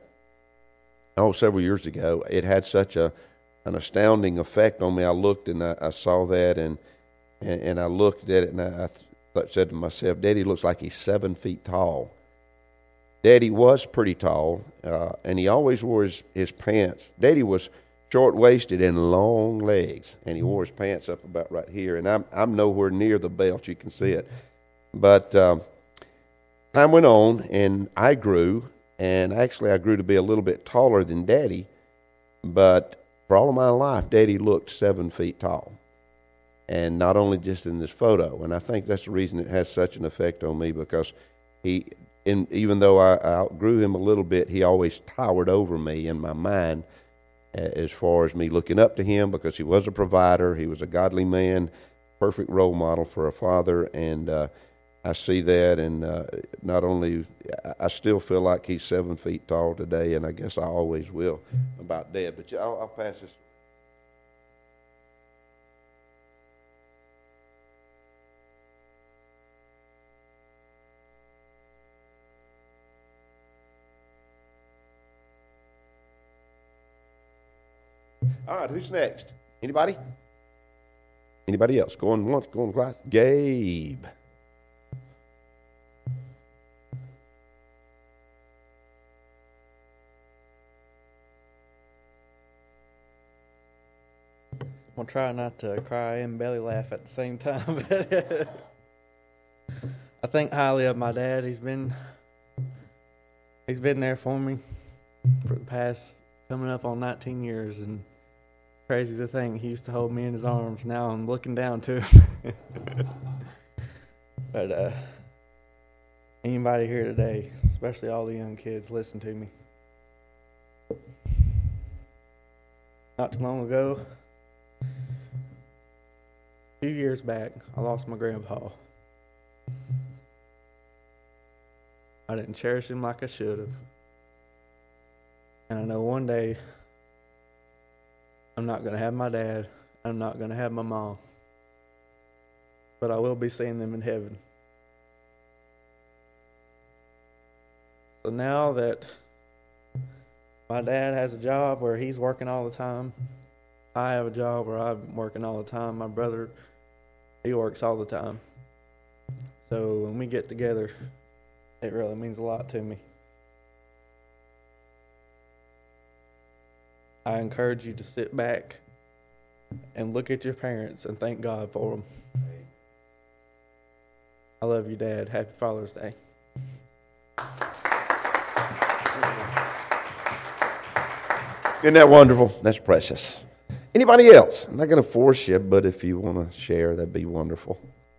oh, several years ago, it had such a an astounding effect on me. I looked and I, I saw that, and, and and I looked at it, and I, I th- said to myself, Daddy looks like he's seven feet tall. Daddy was pretty tall, uh, and he always wore his, his pants. Daddy was short-waisted and long legs, and he wore his pants up about right here, and I'm I'm nowhere near the belt. You can see it. But um, time went on, and I grew, and actually I grew to be a little bit taller than Daddy, but for all of my life, Daddy looked seven feet tall, and not only just in this photo. And I think that's the reason it has such an effect on me, because he, in, even though I, I outgrew him a little bit, he always towered over me in my mind as far as me looking up to him, because he was a provider, he was a godly man, perfect role model for a father, and uh, I see that, and uh, not only, I still feel like he's seven feet tall today, and I guess I always will about Dad. But I'll, I'll pass this. All right, who's next? Anybody? Anybody else? Going once, going twice? Gabe. I'm going to try not to cry and belly laugh at the same time. I think highly of my dad. He's been he's been there for me for the past, coming up on nineteen years, and crazy to think he used to hold me in his arms. Now I'm looking down to him. But uh, anybody here today, especially all the young kids, listen to me. Not too long ago, a few years back, I lost my grandpa. I didn't cherish him like I should have. And I know one day I'm not going to have my dad. I'm not going to have my mom. But I will be seeing them in heaven. So now that my dad has a job where he's working all the time, I have a job where I'm working all the time. My brother, he works all the time. So when we get together, it really means a lot to me. I encourage you to sit back and look at your parents and thank God for them. I love you, Dad. Happy Father's Day. Isn't that wonderful? That's precious. Anybody else? I'm not going to force you, but if you want to share, that'd be wonderful.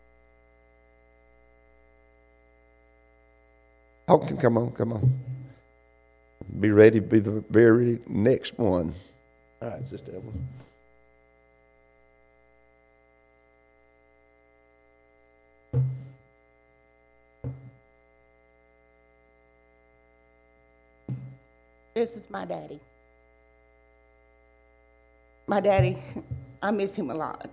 Hawkton, come on, come on. Be ready to be the very next one. All right, Sister Evelyn. This is my daddy. My daddy, I miss him a lot.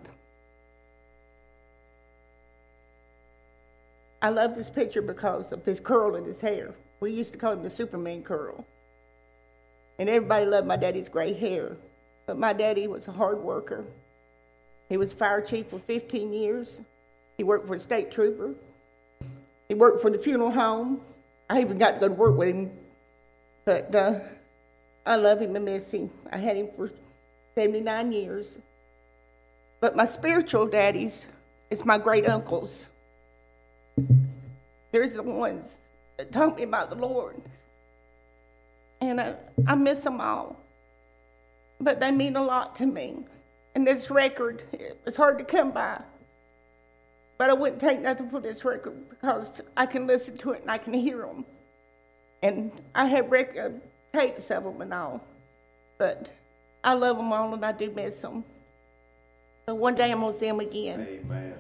I love this picture because of his curl in his hair. We used to call him the Superman curl. And everybody loved my daddy's gray hair. But my daddy was a hard worker. He was fire chief for fifteen years. He worked for a state trooper. He worked for the funeral home. I even got to go to work with him. But uh, I love him and miss him. I had him for seventy-nine years. But my spiritual daddies is my great uncles. There's the ones that taught me about the Lord. And I, I miss them all. But they mean a lot to me. And this record, it's hard to come by. But I wouldn't take nothing for this record because I can listen to it and I can hear them. And I have record tapes of them and all. But I love them all and I do miss them. But one day I'm going to see them again. Amen.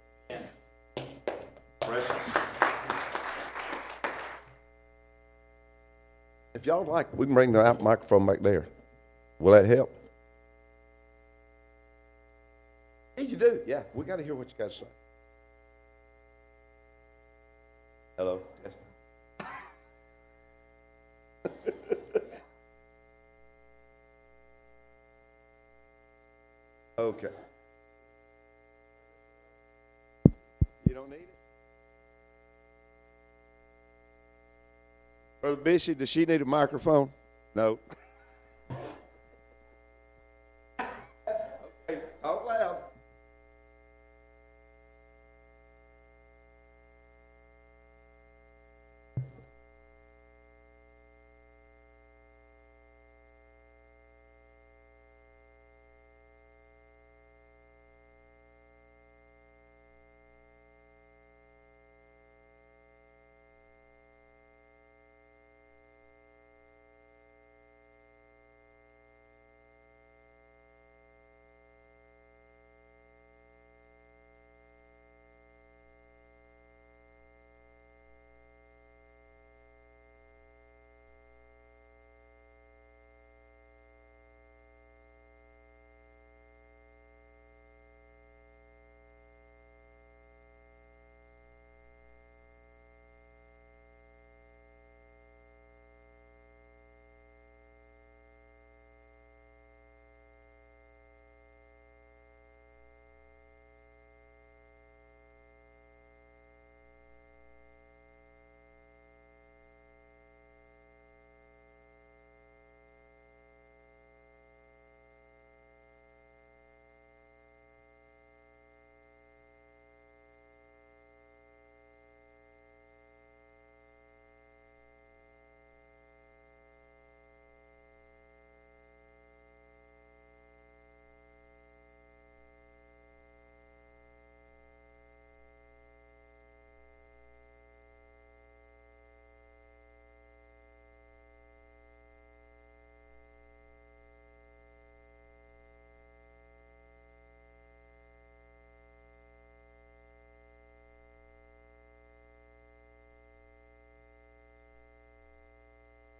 Precious. If y'all like, we can bring the out microphone back there. Will that help? Yeah, you do. Yeah, we got to hear what you got to say. Hello. Yes. Okay. You don't need it? Brother Bishop, does she need a microphone? No. Okay, talk loud.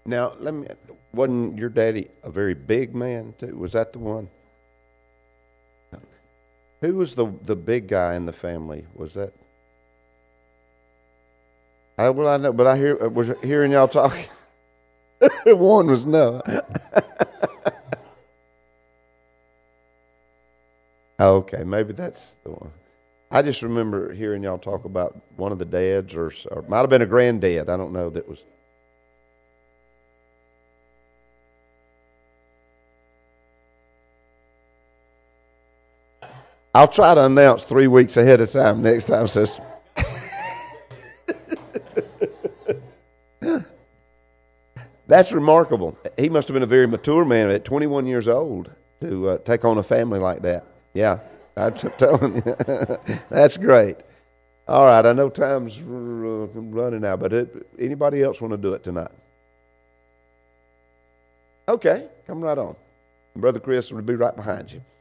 Now, let me. Wasn't your daddy a very big man too? Was that the one? Who was the the big guy in the family? Was that? I well, I know, but I hear was hearing y'all talking. One was no. Okay, maybe that's the one. I just remember hearing y'all talk about one of the dads, or, or might have been a granddad. I don't know. That was. I'll try to announce three weeks ahead of time next time, sister. That's remarkable. He must have been a very mature man at twenty-one years old to uh, take on a family like that. Yeah, I'm t- telling you. That's great. All right, I know time's r- r- running out, but it, anybody else want to do it tonight? Okay, come right on. Brother Chris will be right behind you.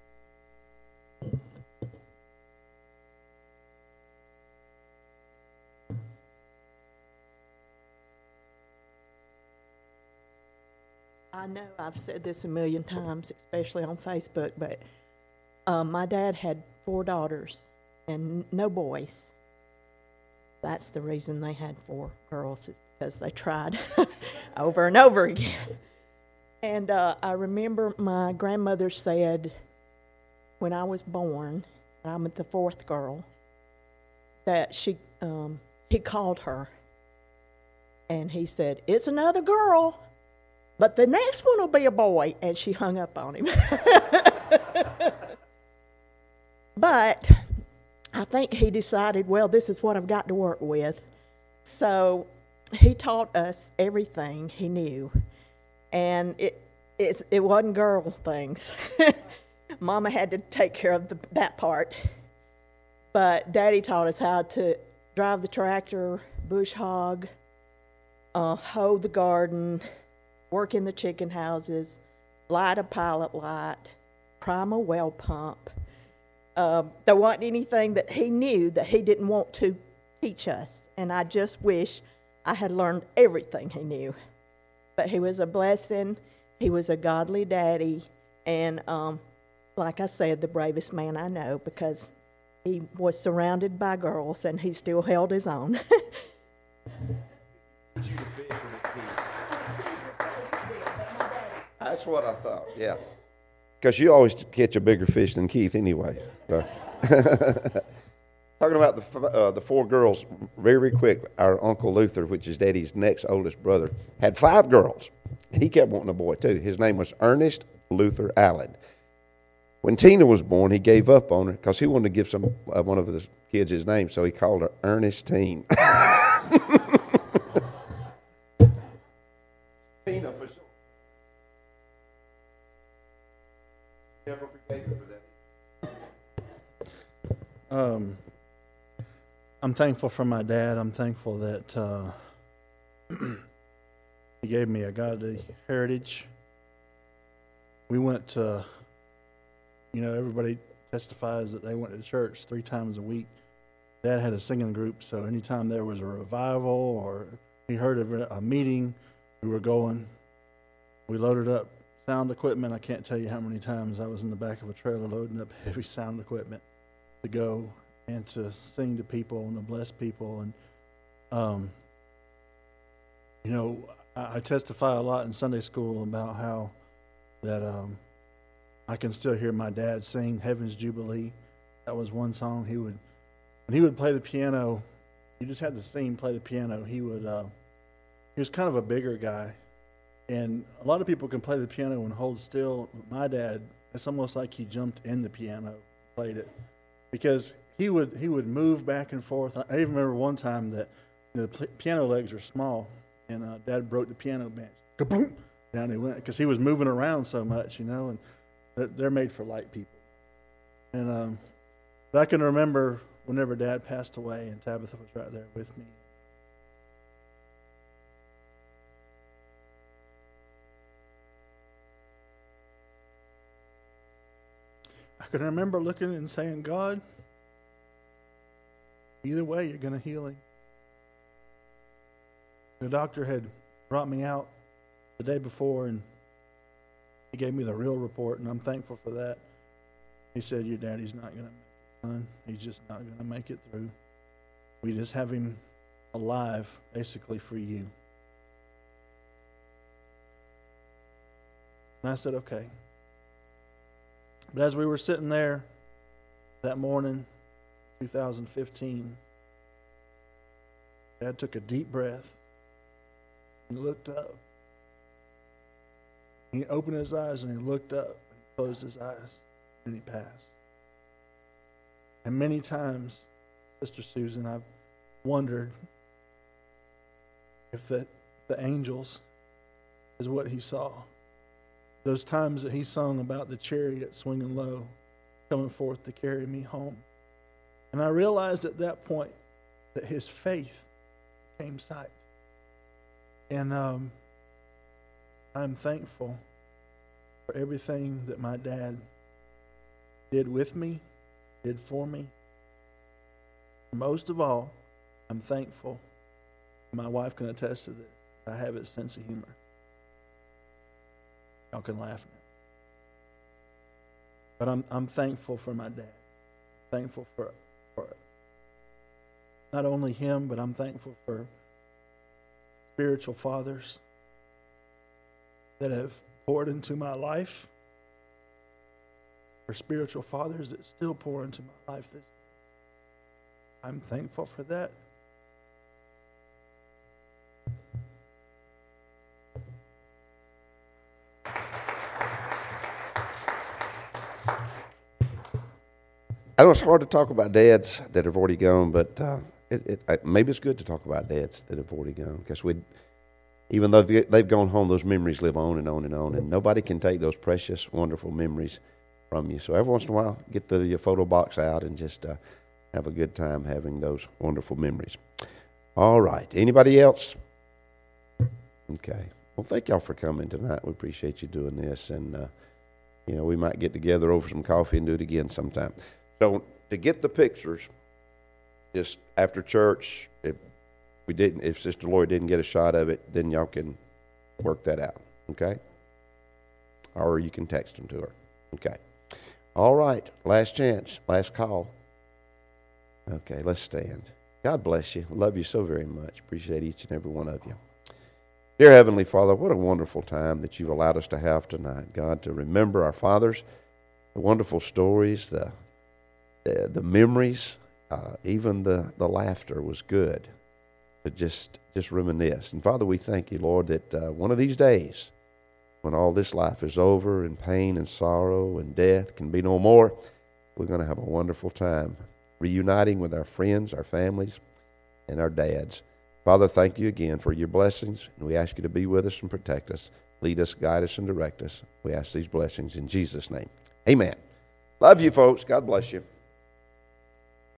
I know I've said this a million times, especially on Facebook, but um, my dad had four daughters and no boys. That's the reason they had four girls, is because they tried over and over again. And uh, I remember my grandmother said, when I was born, I'm the fourth girl, that she um, he called her, and he said, "It's another girl, but the next one will be a boy," and she hung up on him. But I think he decided, well, this is what I've got to work with. So he taught us everything he knew. And it it's, it wasn't girl things. Mama had to take care of the, that part. But Daddy taught us how to drive the tractor, bush hog, uh, hoe the garden, work in the chicken houses, light a pilot light, prime a well pump. Uh, there wasn't anything that he knew that he didn't want to teach us. And I just wish I had learned everything he knew. But he was a blessing. He was a godly daddy. And um, like I said, the bravest man I know, because he was surrounded by girls and he still held his own. That's what I thought, yeah. Because you always catch a bigger fish than Keith anyway. So. Talking about the uh, the four girls, very quick, our Uncle Luther, which is Daddy's next oldest brother, had five girls, and he kept wanting a boy too. His name was Ernest Luther Allen. When Tina was born, he gave up on her because he wanted to give some uh, one of his kids his name, so he called her Ernestine. Tina for sure. Never forgave her for that. Um, I'm thankful for my dad. I'm thankful that uh, he gave me a godly heritage. We went to, you know, everybody testifies that they went to church three times a week. Dad had a singing group, so anytime there was a revival or he heard of a meeting, we were going. We loaded up sound equipment. I can't tell you how many times I was in the back of a trailer loading up heavy sound equipment to go and to sing to people and to bless people. And, um, you know, I, I testify a lot in Sunday school about how that um, I can still hear my dad sing Heaven's Jubilee. That was one song he would, when he would play the piano, you just had to see him play the piano. He would, uh, he was kind of a bigger guy. And a lot of people can play the piano and hold still. My dad, it's almost like he jumped in the piano, played it. Because he would he would move back and forth. I even remember one time that the piano legs are small, and uh, Dad broke the piano bench. Kaboom! Down he went, because he was moving around so much, you know, and they're, they're made for light people. And um, but I can remember whenever Dad passed away, and Tabitha was right there with me. I can remember looking and saying, God, either way, you're going to heal him. The doctor had brought me out the day before, and he gave me the real report, and I'm thankful for that. He said, your daddy's not going to make it, son. He's just not going to make it through. We just have him alive, basically, for you. And I said, okay. But as we were sitting there that morning, two thousand fifteen, Dad took a deep breath and looked up. He opened his eyes and he looked up and he closed his eyes and he passed. And many times, Sister Susan, I've wondered if the, the angels is what he saw. Those times that he sung about the chariot swinging low, coming forth to carry me home. And I realized at that point that his faith became sight. And um, I'm thankful for everything that my dad did with me, did for me. Most of all, I'm thankful. My wife can attest to this. I have his sense of humor. Y'all can laugh now. But I'm I'm thankful for my dad. Thankful for, for not only him, but I'm thankful for spiritual fathers that have poured into my life. For spiritual fathers that still pour into my life this day. I'm thankful for that. I know it's hard to talk about dads that have already gone, but uh, it, it, uh, maybe it's good to talk about dads that have already gone, because we, even though they've gone home, those memories live on and on and on, and nobody can take those precious, wonderful memories from you. So every once in a while, get the your photo box out and just uh, have a good time having those wonderful memories. All right. Anybody else? Okay. Well, thank y'all for coming tonight. We appreciate you doing this, and uh, you know, we might get together over some coffee and do it again sometime. So to get the pictures, just after church, if we didn't, if Sister Lori didn't get a shot of it, then y'all can work that out, okay? Or you can text them to her, okay? All right, last chance, last call. Okay, let's stand. God bless you. Love you so very much. Appreciate each and every one of you. Dear Heavenly Father, what a wonderful time that you've allowed us to have tonight, God, to remember our fathers, the wonderful stories, the The, the memories, uh, even the, the laughter was good to just just reminisce. And Father, we thank you, Lord, that uh, one of these days, when all this life is over and pain and sorrow and death can be no more, we're going to have a wonderful time reuniting with our friends, our families, and our dads. Father, thank you again for your blessings, and we ask you to be with us and protect us. Lead us, guide us, and direct us. We ask these blessings in Jesus' name. Amen. Love you, folks. God bless you.